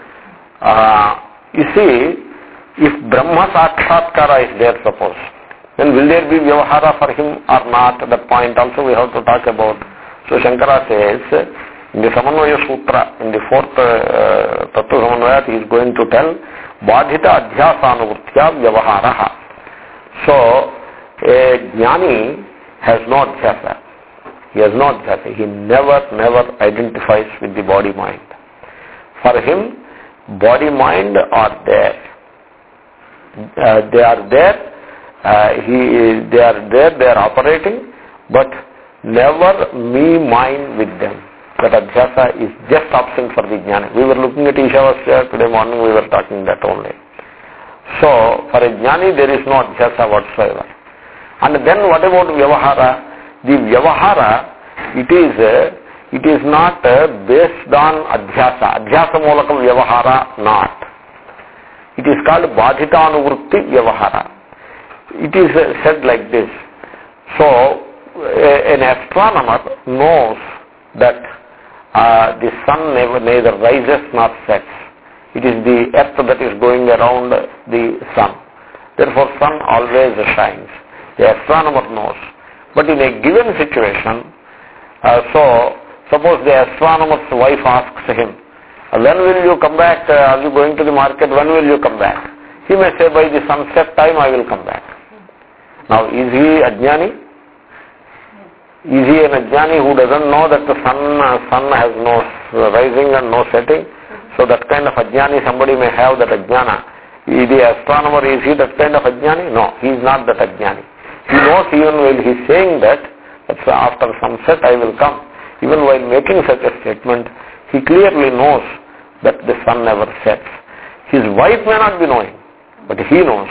You see, if Brahma Sakshatkara is there, suppose, then will there be Vyavahara for him or not? That point also we have to talk about. So Shankara says, in the Samanvaya Sutra, in the fourth Tattva Samanvaya, he is going to tell, Badhita Adhyasanuvritya Vyavaharaha. So, a Jnani has no Adhyasa. He has no Adhyasa. He never identifies with the body-mind. For him, body-mind are there. They are there. They are operating, but never me-mind with them. That Adhyasa is just absent for the Jnani. We were looking at Ishavasya today morning, we were talking that only. So, for a Jnani, there is no Adhyasa whatsoever. And then what about Vyavahara? The Vyavahara, it is not based on Adhyasa. Adhyasa Mulaka Vyavahara, not. It is called Badhita Anuvritti Vyavahara. It is said like this. So, an astronomer knows that the sun neither rises nor sets. It is the earth that is going around the sun. Therefore, sun always shines. The astronomer knows. But in a given situation, so suppose the astronomer's wife asks him, when will you come back? Are you going to the market? When will you come back? He may say, by the sunset time I will come back. Now, is he a Jnani? Is he an Ajnani who doesn't know that the sun has no rising and no setting? So that kind of Ajnani somebody may have, that Ajnana. The astronomer, is he that kind of Ajnani? No, he is not that Ajnani. He knows even while he is saying that after sunset I will come. Even while making such a statement, he clearly knows that the sun never sets. His wife may not be knowing, but he knows.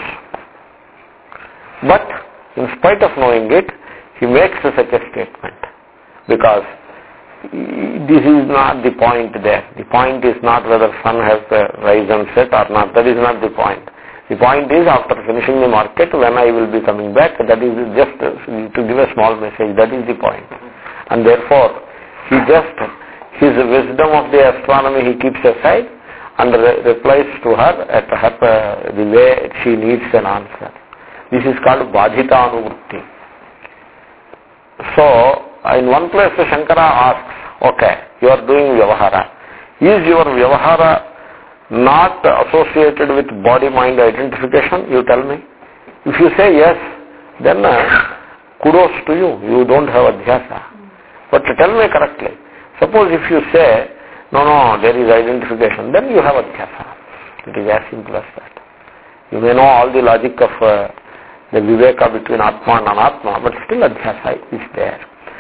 But in spite of knowing it, he makes such a statement, because this is not the point there. The point is not whether sun has rise and set or not. That is not the point. The point is, after finishing the market, when I will be coming back, that is just to give a small message. That is the point. And therefore, his wisdom of the astronomy he keeps aside and replies to her at the way she needs an answer. This is called Badhita Anuvritti. So, in one place Shankara asks, okay, you are doing Vyavahara. Is your Vyavahara not associated with body-mind identification? You tell me. If you say yes, then kudos to you. You don't have Adhyasa. But tell me correctly. Suppose if you say, no, there is identification, then you have Adhyasa. It is as simple as that. You may know all the logic of the Viveka between Atma and Anatma, but still Adhyasa is there.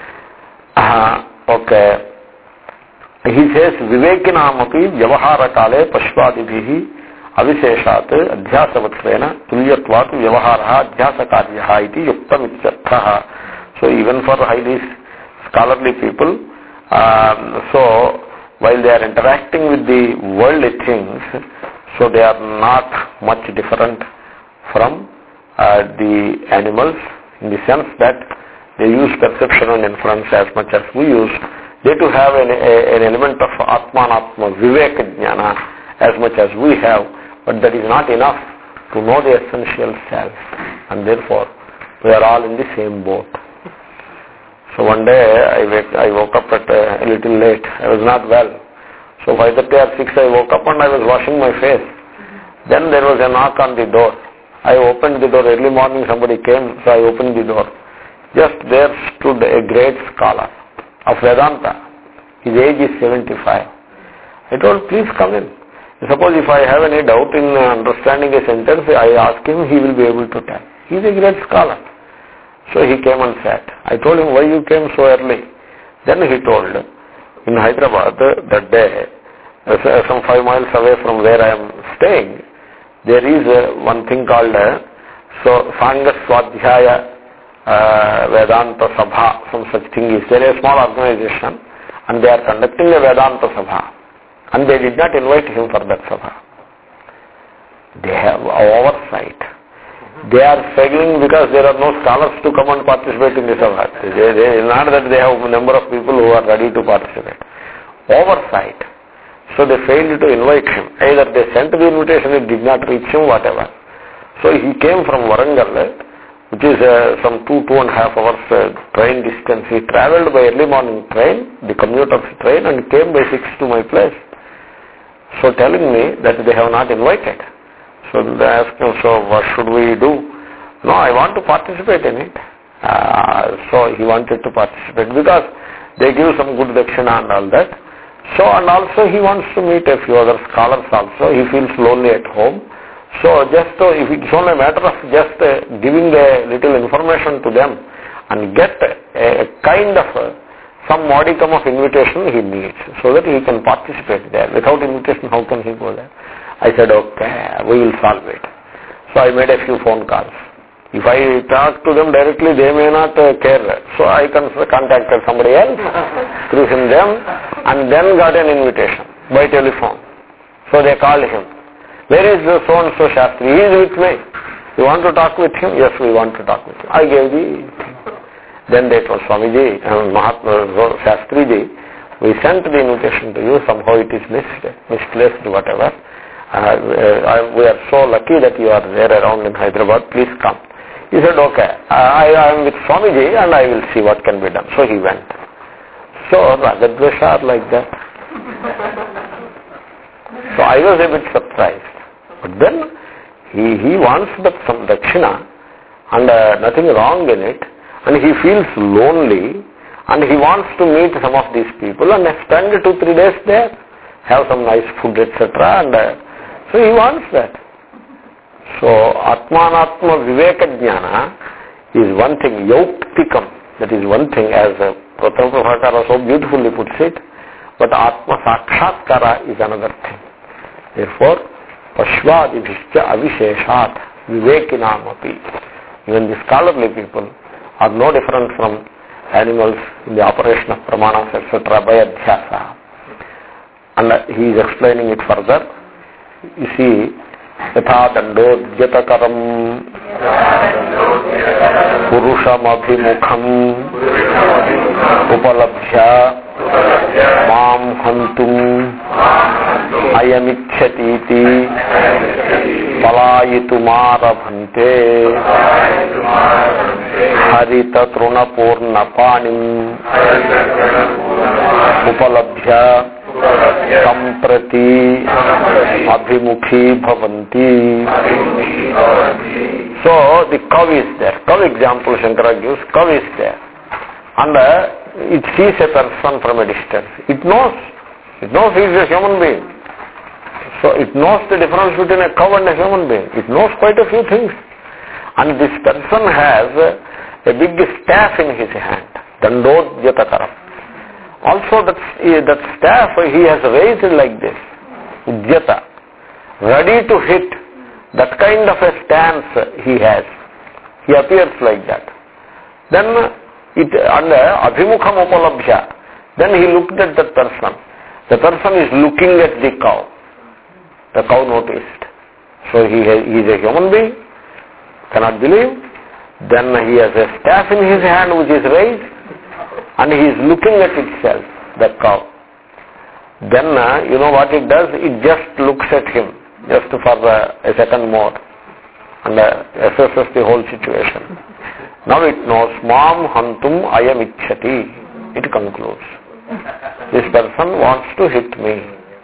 Okay. He says, Vivekinamapi Vyavahara Kale Pashvadibhihi Avisheshat Adhyasavatrena Tulyatvat Vyavaharaha Adhyasakaryaha iti Yuktam ityarthaha. So even for highly scholarly people, so while they are interacting with the worldly things, so they are not much different from the animals, in the sense that they use perception and inference as much as we use. They too have an element of Atmanatma, Viveka Jnana, as much as we have, but that is not enough to know the essential self, and therefore we are all in the same boat. So one day I woke up at a little late. I was not well. So 5:30 or 6 I woke up and I was washing my face. Then there was a knock on the door. I opened the door. Early morning somebody came, so I opened the door. Just there stood a great scholar of Vedanta. His age is 75. I told, please come in. Suppose if I have any doubt in understanding a sentence, I ask him, he will be able to tell. He is a great scholar. So he came and sat. I told him, why you came so early? Then he told, in Hyderabad, that day, some 5 miles away from where I am staying, there is one thing called Sangha Swadhyaya Vedanta Sabha, some such thing is there, a small organization, and they are conducting a Vedanta Sabha. And they did not invite him for that Sabha. They have oversight. They are struggling because there are no scholars to come and participate in the Sabha. Not that they have a number of people who are ready to participate. Oversight. So they failed to invite him. Either they sent the invitation, it did not reach him, whatever. So he came from Warangal, which is some 2.5 hours train distance. He travelled by early morning train, the commuter's train, and came by 6 to my place. So telling me that they have not invited. So they asked him, so what should we do? No, I want to participate in it. So he wanted to participate because they give some good dakshina and all that. So, and also he wants to meet a few other scholars also. He feels lonely at home. So just if it's only a matter of just giving a little information to them and get a kind of some modicum of invitation he needs so that he can participate there. Without invitation, how can he go there? I said, okay, we will solve it. So I made a few phone calls. If I talk to them directly, they may not care. So I contacted somebody else through them and then got an invitation by telephone. So they called him. Where is the so-and-so Shastri? He is with me. You want to talk with him? Yes, we want to talk with him. I gave the... Then they told Swamiji and Mahatma Shastriji, we sent the invitation to you. Somehow it is misplaced, whatever. We are so lucky that you are there around in Hyderabad. Please come. He said, okay, I am with Swamiji and I will see what can be done. So he went. So Ragadvesha are like that. So I was a bit surprised. But then he wants some dakshina and nothing wrong in it, and he feels lonely and he wants to meet some of these people and spend 2-3 days there, have some nice food, etc. And so he wants that. So Atmanatma Viveka Jnana is one thing, Yauktikam, that is one thing, as Prathama Prabhakara so beautifully puts it, but Atma Sakshatkara is another thing. Therefore, Pashvadibhishcha Avisheshat Vivekinamapi. Even the scholarly people are no different from animals in the operation of pramanas, etc. by adhyasa. And he is explaining it further. You see, Yatha dandodhyatakaram purusham abhimukham upalabhya mam hantum ayamichyatiti palayitumarabhante harita trunapurnapanim upalabhya samprati abhimukhi bhavanti. So the cow is there. Cow example Shankara gives, cow is there. And it sees a person from a distance. It knows he is a human being. So it knows the difference between a cow and a human being. It knows quite a few things. And this person has a big staff in his hand. Dandodhyatakaram. Also that staff he has raised like this. Udhyata. Ready to hit. That kind of a stance he has. He appears like that. Then under Abhimukham Upalabhya. Then he looked at that person. The person is looking at the cow. The cow noticed. So he is a human being. Cannot believe. Then he has a staff in his hand which is raised. And he is looking at itself, the cow. Then, you know what it does? It just looks at him, just for a second more, and assesses the whole situation. Now it knows, Mam Hantum Ayam Ichchati. It concludes. This person wants to hit me.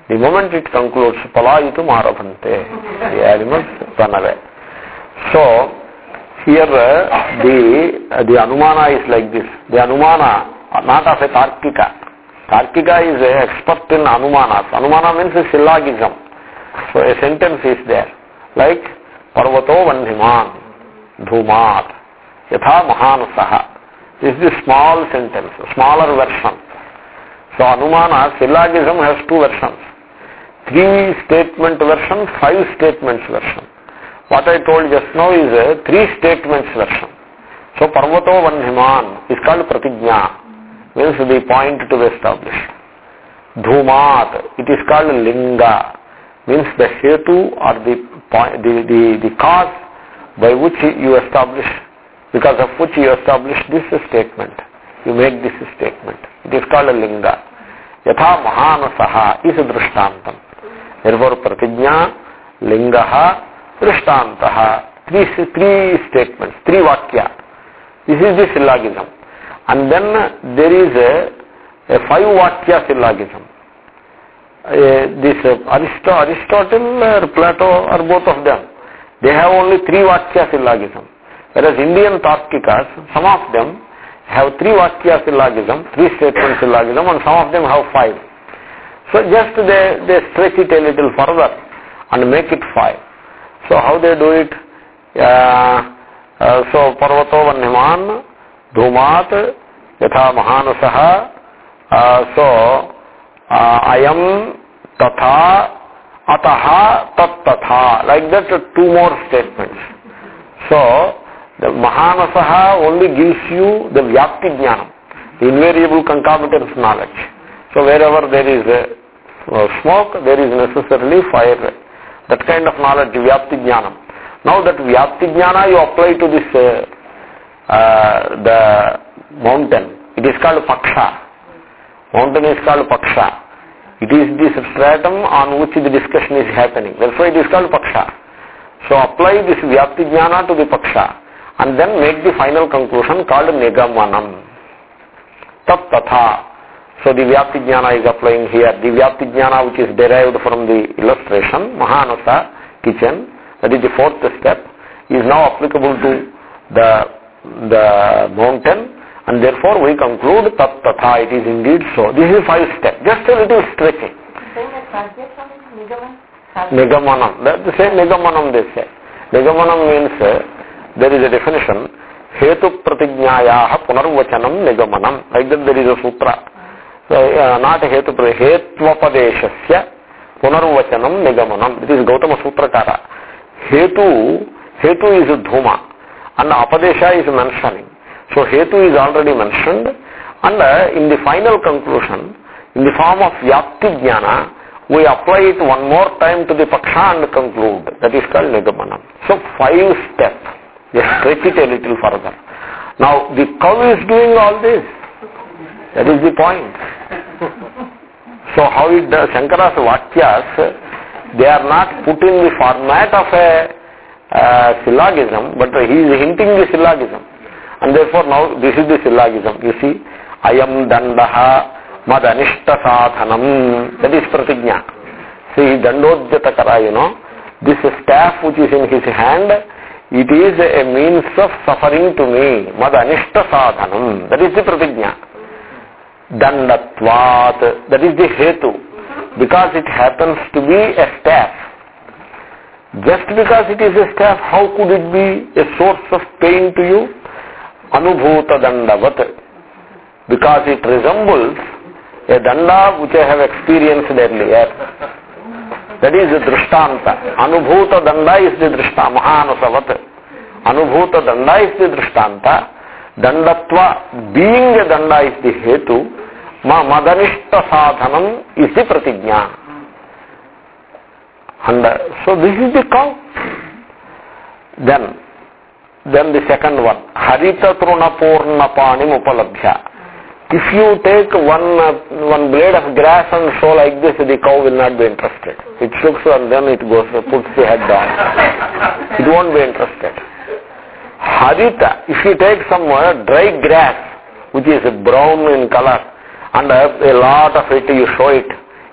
The moment it concludes, palayitum arabhante, the animals run away. So, here the Anumana is like this. The Anumana, not of a Tarkika. Tarkika is an expert in Anumanas. Anumana means a syllogism. So a sentence is there. Like, Parvato Vandhiman, Dhumat, Yatha Mahanasaha. This is the small sentence, smaller version. So Anumana, syllogism has two versions. 3 statement version, 5 statements version. What I told just now is a 3 statements version. So Parvato Vandhiman is called Pratigna, means the point to be established. Dhumat, it is called Linga, means the hetu or the cause by which you establish, because of which you establish this statement. You make this statement. It is called Linga. Yatha Mahanasaha is Drishtantam. Therefore Pratigna, Lingaha, Drishtantaha. 3 statements, 3 vakya. This is the syllogism. And then there is a 5 vakya syllogism. This Aristotle or Plato or both of them, they have only 3 vakya syllogism. Whereas Indian Tarkikas, some of them have 3 vakya syllogism, 3 statement syllogism, and some of them have 5. So just they stretch it a little further and make it 5. So how they do it? So Parvato Vandhiman, Dhumat, Yatha Mahanasaha, so Ayam Tatha, Ataha, Tat Tatha, like that 2 more statements. So the Mahanasaha only gives you the Vyapti Jnanam, the invariable concomitance knowledge. So wherever there is smoke, there is necessarily fire. That kind of knowledge, Vyapti Jnanam. Now that Vyapti Jnana you apply to this, the mountain. It is called Paksha. Mountain is called Paksha. It is the substratum on which the discussion is happening. Therefore it is called Paksha. So apply this Vyapti Jnana to the Paksha and then make the final conclusion called Nigamanam. Tat Tatha. So the Vyapti Jnana is applying here. The Vyapti Jnana which is derived from the illustration, Mahanasa, kitchen, that is the 4th step, is now applicable to the mountain, and therefore we conclude Tat Tatha, it is indeed so. This is 5 steps, just a little stretching. Nigamanam. That's the same Nigamanam they say. Nigamanam means, there is a definition, Hetu Pratignayaha Punarvachanam Nigamanam. Like that there is a sutra. So, not Hetu Hetvapadeshasya Punarvachanam Nigamanam. This is Gautama Sutrakara. Hetu is Dhuma and Apadesha is mentioning. So Hetu is already mentioned, and in the final conclusion, in the form of Vyapti Jnana, we apply it one more time to the Paksha and conclude. That is called Nigamanam. So 5 steps. Just stretch it a little further. Now the cow is doing all this. That is the point. So how it does, Shankara's Vakyas, they are not put in the format of a syllogism, but he is hinting the syllogism. And therefore now this is the syllogism. You see, Ayam Dandaha Madanishta Sadhanam. That is Pratigna. See, Dandodjatakara, this staff which is in his hand, it is a means of suffering to me. Madanishta Sadhanam. That is the Pratigna. Dandatvat. That is the Hetu. Because it happens to be a staff. Just because it is a staff, how could it be a source of pain to you? Anubhuta Dandavat. Because it resembles a danda which I have experienced earlier. That is the Drishtanta. Anubhuta Danda is the Drishtanta. Mahanasavat. Anubhuta Danda is the Drishtanta. Dandatva, being a danda is the Hetu. Madanishta Sadhanam is the Pratigna. And so this is the cow. Then the second one, Harita Truna Purna Panim Upalabhya. If you take one blade of grass and show like this, the cow will not be interested. It shooks and then it goes, puts the head down. It won't be interested. Harita, if you take some dry grass, which is brown in color, and a lot of it, you show it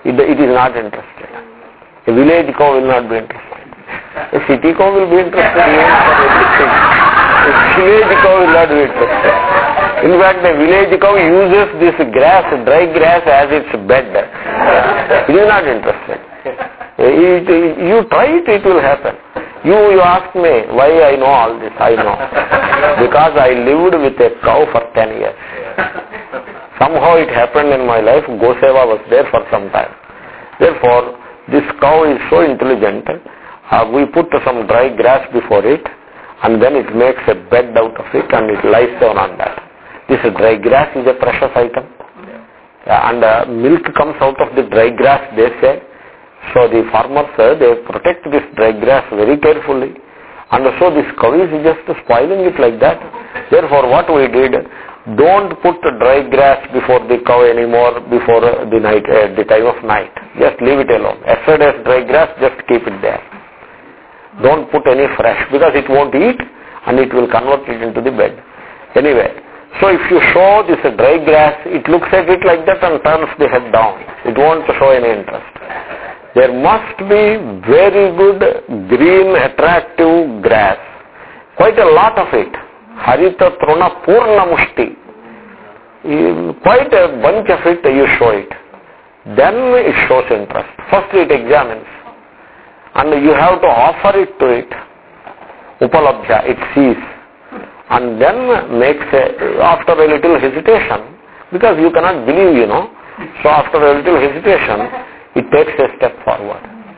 it is not interested. A village cow will not be interested. A city cow will be interested even for everything. A village cow will not be interested. In fact, the village cow uses this grass, dry grass, as its bed. It is not interested. You try it, it will happen. You ask me why I know all this. I know. Because I lived with a cow for 10 years. Somehow it happened in my life. Goseva was there for some time. Therefore, this cow is so intelligent. We put some dry grass before it, and then it makes a bed out of it, and it lies down on that. This dry grass is a precious item. And milk comes out of the dry grass, they say. So the farmers, they protect this dry grass very carefully. And so this cow is just spoiling it like that. Therefore, what we did, don't put dry grass before the cow anymore before the night, at the time of night. Just leave it alone. Yesterday's dry grass, just keep it there. Don't put any fresh, because it won't eat and it will convert it into the bed. Anyway, so if you show this dry grass, it looks at it like that and turns the head down. It won't show any interest. There must be very good green attractive grass. Quite a lot of it. Harita Truna Purna Mushti. Quite a bunch of it you show it. Then it shows interest. First it examines. And you have to offer it to it. Upalabhya, it sees. And then makes after a little hesitation, because you cannot believe, So after a little hesitation, it takes a step forward.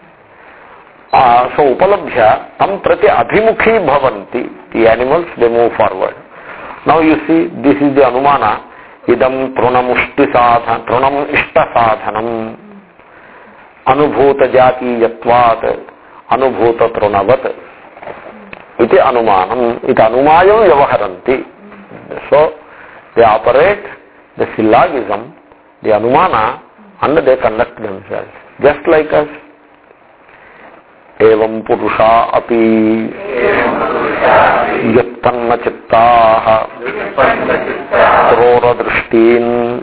So upalabhya tam prati abhimukhi bhavanti. The animals, they move forward. Now you see, this is the anumana. Idam trunam ishta sadhanam anubhuta jati yatvat anubhuta trunavat iti anumanam. Iti anumayam vyavaharanti. So they operate the syllogism, the anumana, and they conduct themselves. Just like us. Evam purusha api yatpanna chittaha krora drishtin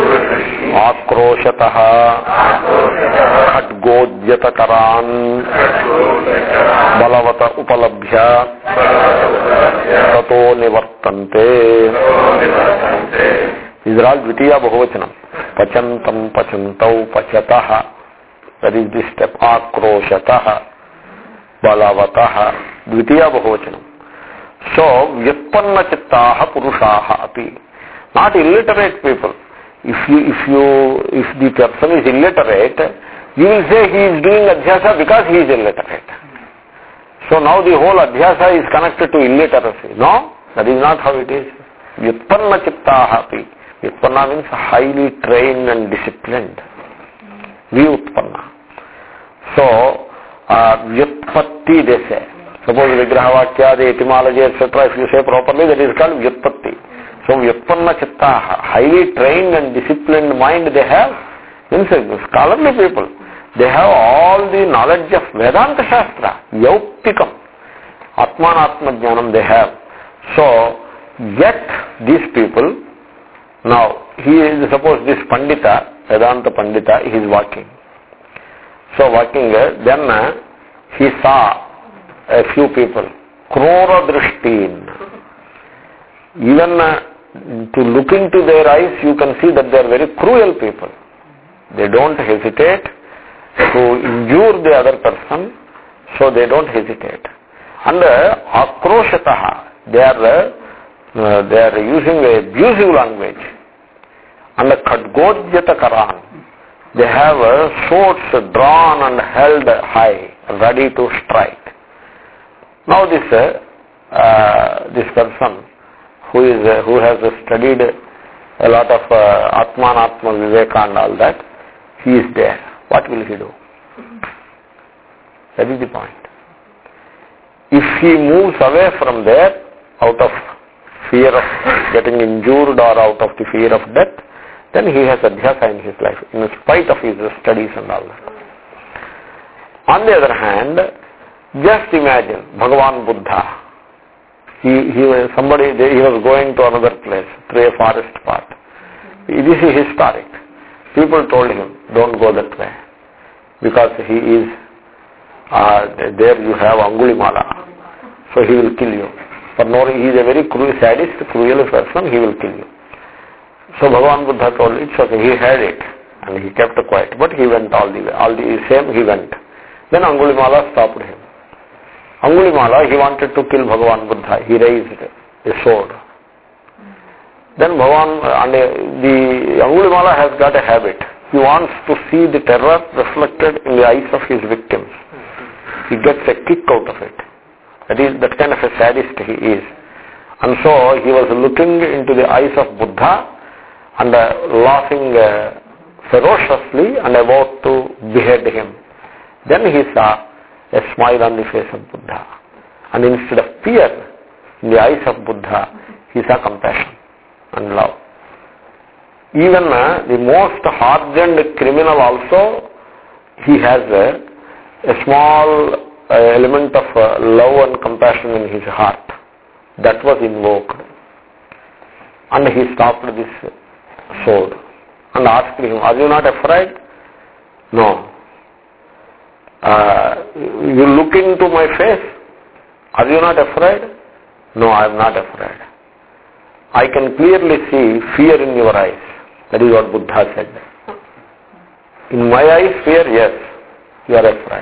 akroshatah khadgodyata karan balavata upalabhya tato nivartante. These are all dvitiya bahuvachanam. Pachantam pachantau pachatah. That is the step. Akroshatah balavataha. Dvitiya bahuvachanam. So, vyatpanna chittaha purushaha api. Not illiterate people. If the person is illiterate, you will say he is doing adhyasa because he is illiterate. So now the whole adhyasa is connected to illiteracy. No, that is not how it is. Vyatpanna chittaha api. Vyatpanna means highly trained and disciplined. Vyutpanna. So, vyutpatti they say. Suppose Vigrahavakya, the etymology, etc., if you say properly, that is called vyutpatti. So, vyutpanna chittaha, highly trained and disciplined mind they have, means scholarly people. They have all the knowledge of Vedanta Shastra, yauktikam, atmanatma jnanam they have. So, yet these people, now, suppose this Pandita, Vedanta Pandita, he is walking. So walking, then he saw a few people. Krora drishtin. Even to look into their eyes, you can see that they are very cruel people. They don't hesitate to injure the other person, so they don't hesitate. And akroshataha, they are using abusive language. And khadgodyata karan, they have swords drawn and held high, ready to strike. Now this person who has studied a lot of Atmanatma Viveka and all that, he is there. What will he do? That is the point. If he moves away from there out of fear of getting injured or out of the fear of death, then he has adhyasa in his life, in spite of his studies and all that. On the other hand, just imagine Bhagavan Buddha. He was going to another place, through a forest path. This is historic. People told him, don't go that way. Because he is, there you have Angulimala. So he will kill you. For no, he is a very cruel, sadist, cruel person, he will kill you. So Bhagavan Buddha told, it's okay, he had it. And he kept quiet. But he went all the way. Same he went. Then Angulimala stopped him. Angulimala, he wanted to kill Bhagavan Buddha. He raised a sword. Then Bhagavan, and the Angulimala has got a habit. He wants to see the terror reflected in the eyes of his victims. He gets a kick out of it. That kind of a sadist he is. And so he was looking into the eyes of Buddha and laughing ferociously and about to behead him. Then he saw a smile on the face of Buddha. And instead of fear in the eyes of Buddha, he saw compassion and love. Even the most hardened criminal also, he has a small element of love and compassion in his heart. That was invoked. And he stopped this sword and asked him, are you not afraid? No. You look into my face. Are you not afraid? No, I am not afraid. I can clearly see fear in your eyes. That is what Buddha said. In my eyes, fear, yes, you are afraid.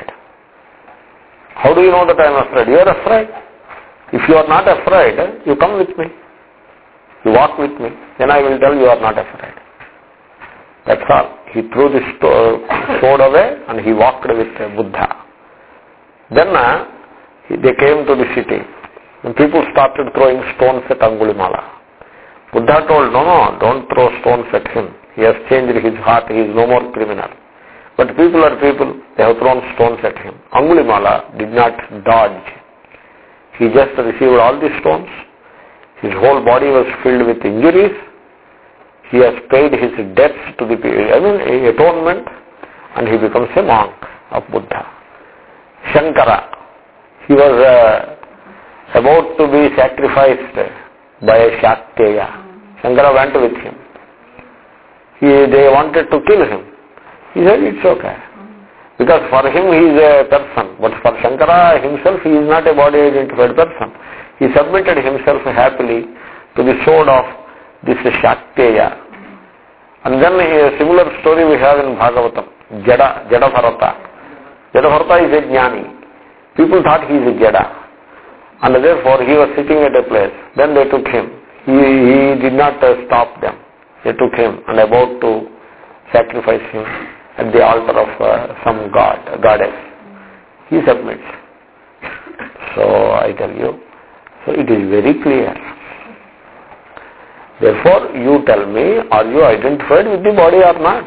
How do you know that I am afraid? You are afraid. If you are not afraid, you come with me. You walk with me. Then I will tell you are not afraid. That's all. He threw the sword away and he walked with Buddha. Then they came to the city. And people started throwing stones at Angulimala. Buddha told, no, don't throw stones at him. He has changed his heart. He is no more criminal. But people are people. They have thrown stones at him. Angulimala did not dodge. He just received all the stones. His whole body was filled with injuries. He has paid his debts to the atonement, and he becomes a monk of Buddha. Shankara, he was about to be sacrificed by a Shakteya. Shankara went with him. They wanted to kill him. He said, it's okay. Because for him he is a person, but for Shankara himself he is not a body-identified person. He submitted himself happily to the sword of this Shakteya. And then a similar story we have in Bhagavatam, Jada Bharata. Jada Bharata is a jnani. People thought he is a Jada. And therefore he was sitting at a place. Then they took him. He did not stop them. They took him and about to sacrifice him at the altar of some goddess. He submits. So I tell you, so it is very clear. Therefore, you tell me, are you identified with the body or not?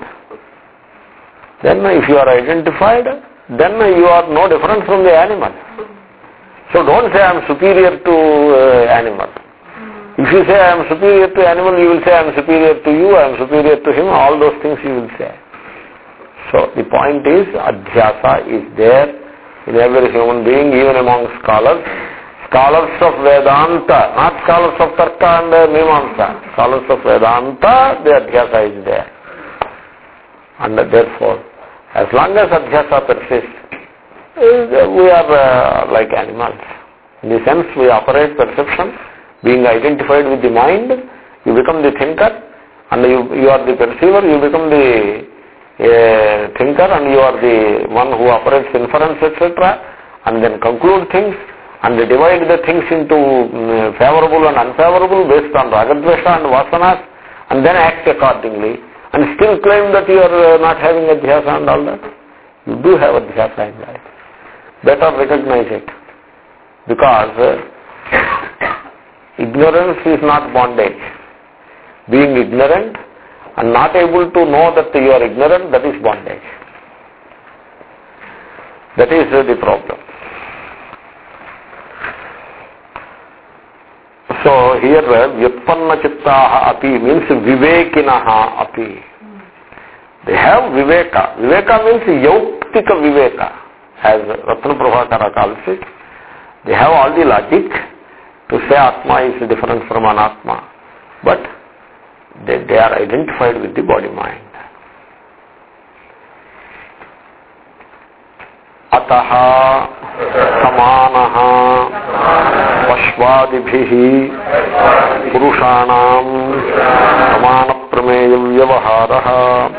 Then if you are identified, then you are no different from the animal. So don't say I am superior to animal. If you say I am superior to animal, you will say I am superior to you, I am superior to him, all those things you will say. So the point is, adhyasa is there in every human being, even among scholars. Scholars of Vedanta, not scholars of Tarka and Mimamsa. Scholars of Vedanta, the adhyasa is there. And therefore, as long as adhyasa persists, we are like animals. In the sense we operate perception, being identified with the mind, you become the thinker, and you are the perceiver, you become the thinker, and you are the one who operates inference, etc., and then conclude things, and divide the things into favorable and unfavorable based on ragadvesha and vasanas, and then act accordingly, and still claim that you are not having adhyasa and all that. You do have adhyasa in life. Better recognize it. Because ignorance is not bondage. Being ignorant and not able to know that you are ignorant, that is bondage. That is the problem. So here, vyutpanna chittaha api means vivekinaha api. They have viveka. Viveka means yauktika viveka, as Ratna Prabhakara calls it. They have all the logic to say Atma is different from Anatma. But they are identified with the body-mind. ataha samanaha pashvadibhihi purushanam samana prameya vyavaharaha.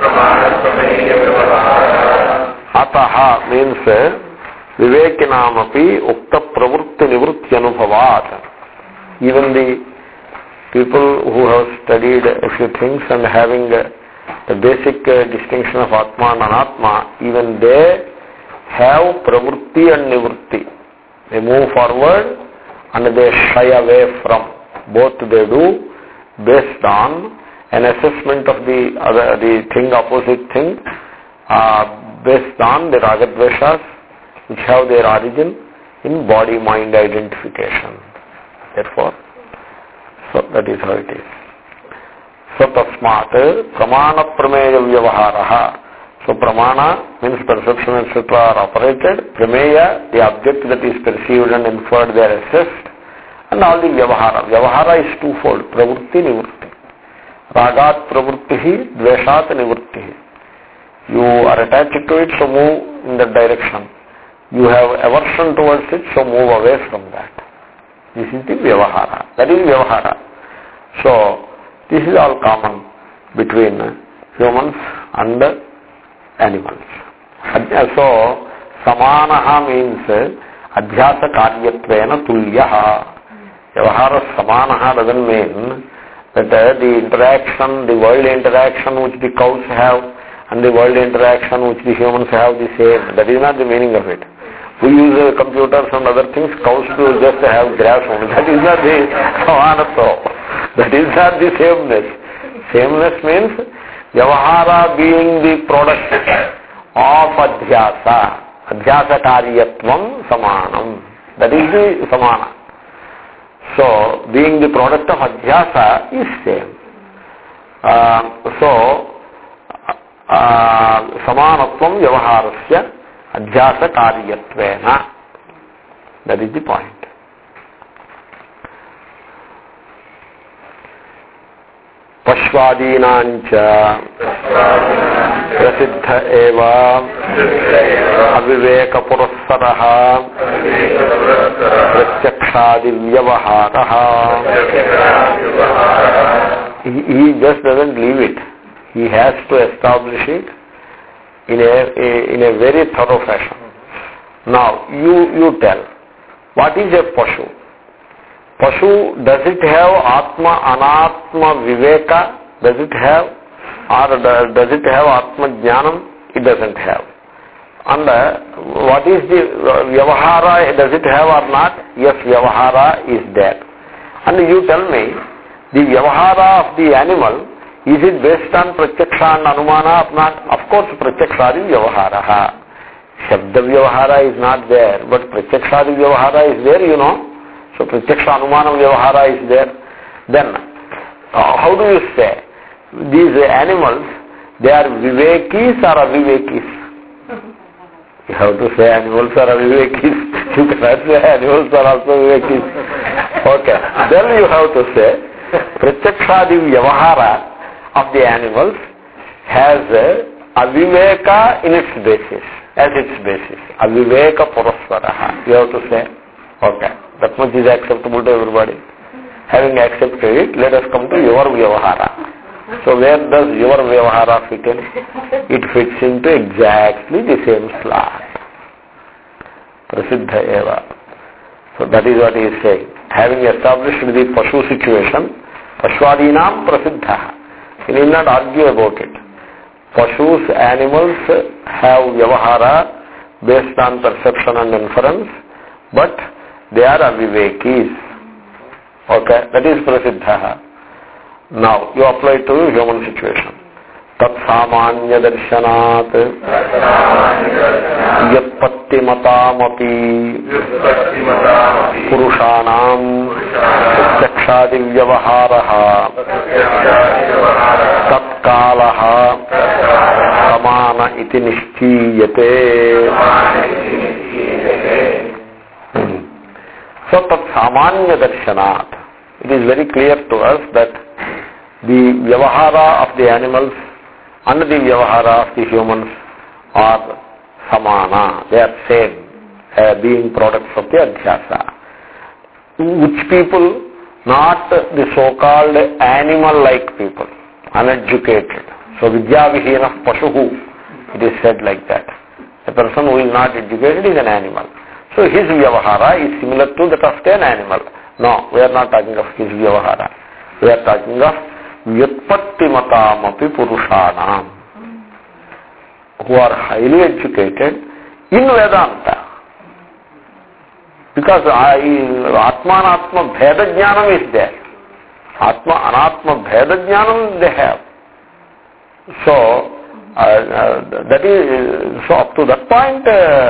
Ataha means vivekinamapi ukta pravrutti nivrutti anubhavat. Even the people who have studied a few things and having the basic distinction of Atma and Anatma, even they have pravrutti and nivrutti. They move forward and they shy away from. Both they do based on an assessment of the thing, opposite thing, based on the ragadveshas which have their origin in body-mind identification. Therefore, so that is how it is. So tasmat pramana prameya vyavaharaha. So pramana means perception etc. are operated. Prameya, the object that is perceived and inferred, they are assessed. And all the vyavahara. Vyavahara is twofold. Pravrutti, nivrutti. Ragat pravrutti, dveshat nivrutti. You are attached to it, so move in that direction. You have aversion towards it, so move away from that. This is the vyavahara. That is vyavahara. So, this is all common between humans and animals. So, samanaha means adhyasa karyatvena tulyaha. Vyavahara samanaha doesn't mean that the interaction, the world interaction which the cows have and the world interaction which the humans have the same. That is not the meaning of it. We use computers and other things, cows do just have grass only. That is not the samanatva. That is not the sameness. Sameness means vyavahara being the product of adhyasa. Adhyasa karyatvam samanam. That is the samana. So, being the product of adhyasa is same. Samanatvam vyavaharasya adhyasa karyatvena. That is the point. Pashvadinancha prasiddha eva aviveka purassaraha pratyakshadi vyavaharaha. He just doesn't leave it. He has to establish it in a very thorough fashion. Now, you tell, what is a Pashu? Pashu, does it have Atma, Anatma, Viveka? Does it have? Or does it have Atma Jnanam? It doesn't have. And what is the Vyavahara? Does it have or not? Yes, Vyavahara is there. And you tell me, the Vyavahara of the animal, is it based on Pratyaksha and Anumana or not? Of course, Pratyakshadi Vyavaharaha. Shabda Vyavahara is not there, but Pratyakshadi Vyavahara is there, you know. So Pratyaksha Anumana Vyavahara is there. Then, how do you say? These animals, they are Vivekis or Avivekis? You have to say animals are Avivekis. You cannot say animals are also Vivekis. Okay. Then you have to say, Pratyakshadi Vyavahara of the animals has aviveka in its basis, as its basis. Aviveka purasvaraha. You have to say, okay, that much is acceptable to everybody. Having accepted it, let us come to your vyavahara. So where does your vyavahara fit in? It fits into exactly the same slot. Prasiddha eva. So that is what he is saying. Having established the Pashu situation, Pashvadinam prasiddha. You need not argue about it. Pashus, animals have vyavahara based on perception and inference, but they are avivekis. Okay, that is prasiddha. Now, you apply to human situation. Tat samanya darshanat yatpatti matamapi purushanam pratyakshadi vyavaharaha tatkalaha samana iti nishchiyate. So tat samanya darshanat. It is very clear to us that the vyavahara of the animals and the vyavahara of the humans are samana. They are same. being products of the adhyasa. Which people? Not the so-called animal-like people, uneducated. So vidya-vihina pashuhu, it is said like that. A person who is not educated is an animal. So his vyavahara is similar to that of an animal. No, we are not talking of his vyavahara. We are talking of vyatpattimatamapi purushanam, who are highly educated in Vedanta. Because Atma-anatma bheda jnanam is there. Atma-anatma bheda jnanam they have. So, that is, so up to that point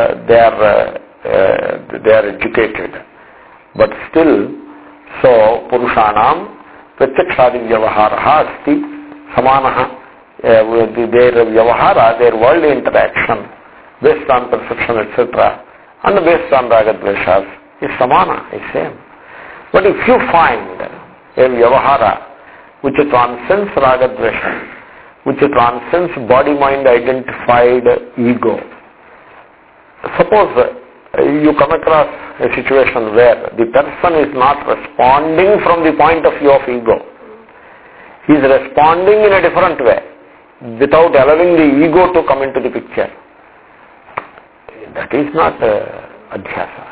they are educated. But still, so Purushanam Pratyakshadi Vyavaharaha asti Samanaha, their Vyavahara, their worldly interaction based on perception, etc., and based on ragadveshas is samana, is same. But if you find a vyavahara which transcends ragadvesha, which transcends body-mind identified ego, suppose you come across a situation where the person is not responding from the point of view of ego, he is responding in a different way without allowing the ego to come into the picture. That is not adhyasa.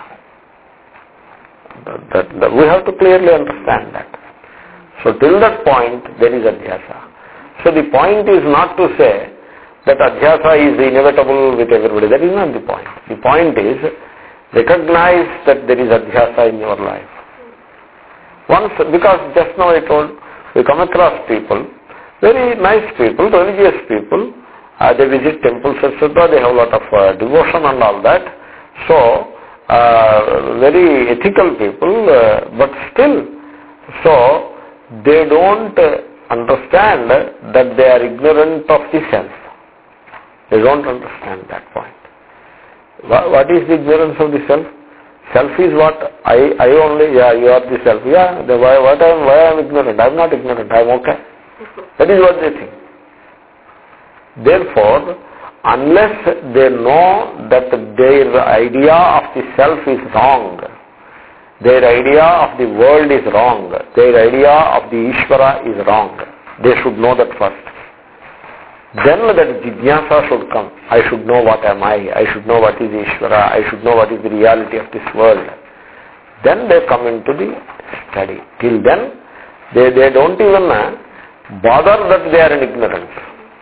We have to clearly understand that. So till that point, there is adhyasa. So the point is not to say that adhyasa is inevitable with everybody. That is not the point. The point is, recognize that there is adhyasa in your life. Once, because just now I told, we come across people, very nice people, religious people, they visit temples, etc. They have a lot of devotion and all that. So, very ethical people, but still, so they don't understand that they are ignorant of the self. They don't understand that point. What is the ignorance of the self? Self is what? I only, yeah, you are the self. Yeah, why I am ignorant? I am not ignorant, I am okay. That is what they think. Therefore, unless they know that their idea of the self is wrong, their idea of the world is wrong, their idea of the Ishvara is wrong, they should know that first. Then that jijnasa should come. I should know what am I should know what is Ishvara, I should know what is the reality of this world. Then they come into the study. Till then, they don't even bother that they are in ignorance.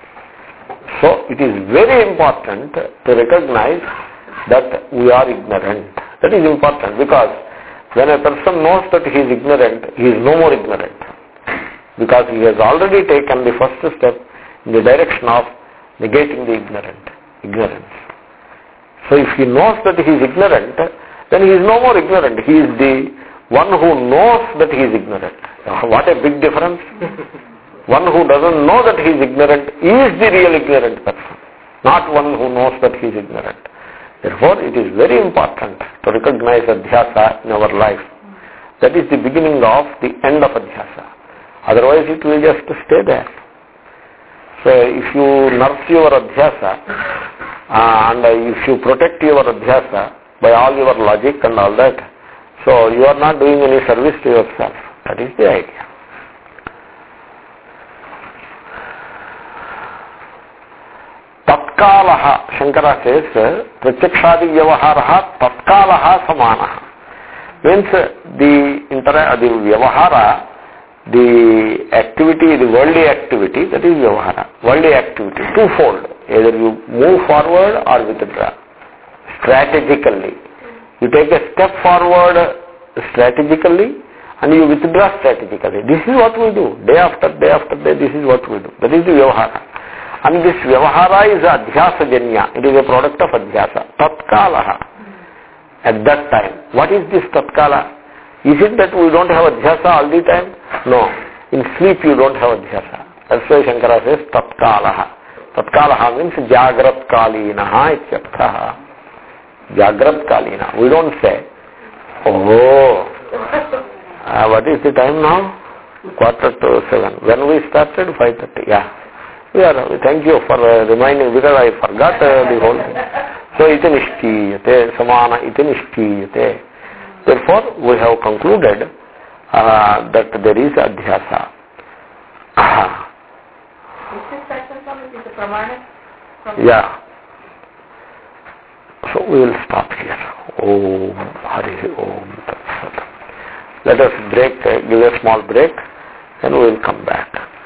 So it is very important to recognize that we are ignorant. That is important, because when a person knows that he is ignorant, he is no more ignorant. Because he has already taken the first step in the direction of negating the ignorance. So if he knows that he is ignorant, then he is no more ignorant. He is the one who knows that he is ignorant. What a big difference. One who doesn't know that he is ignorant is the real ignorant person, not one who knows that he is ignorant. Therefore, it is very important to recognize adhyasa in our life. That is the beginning of the end of adhyasa. Otherwise, it will just stay there. So, if you nurse your adhyasa and if you protect your adhyasa by all your logic and all that, so you are not doing any service to yourself. That is the idea. Tatkalaha, Shankara says, Pratyakshadi Vyavaharaha Tatkalaha Samanaha. Means the Vyavahara, the activity, the worldly activity, that is Vyavahara. Worldly activity, twofold. Either you move forward or withdraw. Strategically. You take a step forward strategically and you withdraw strategically. This is what we do. Day after day after day, this is what we do. That is the Vyavahara. And this Vyavahara is adhyasa janya. It is a product of adhyasa. Tatkalaha. At that time. What is this tatkala? Is it that we don't have adhyasa all the time? No. In sleep you don't have adhyasa. That's why Shankara says tatkalaha. Tatkalaha means jagrat kalinaha ityarthaha. Jagrat kalina. We don't say, oh, what is the time now? 6:45. When we started? 5:30. Yeah. Thank you for reminding, because I forgot the whole thing. So iti nishtiyate, samana iti nishtiyate. Therefore, we have concluded that there is adhyasa. Yeah. So we will stop here. Om Hari Om Tat Sat. Let us break, give a small break, and we will come back.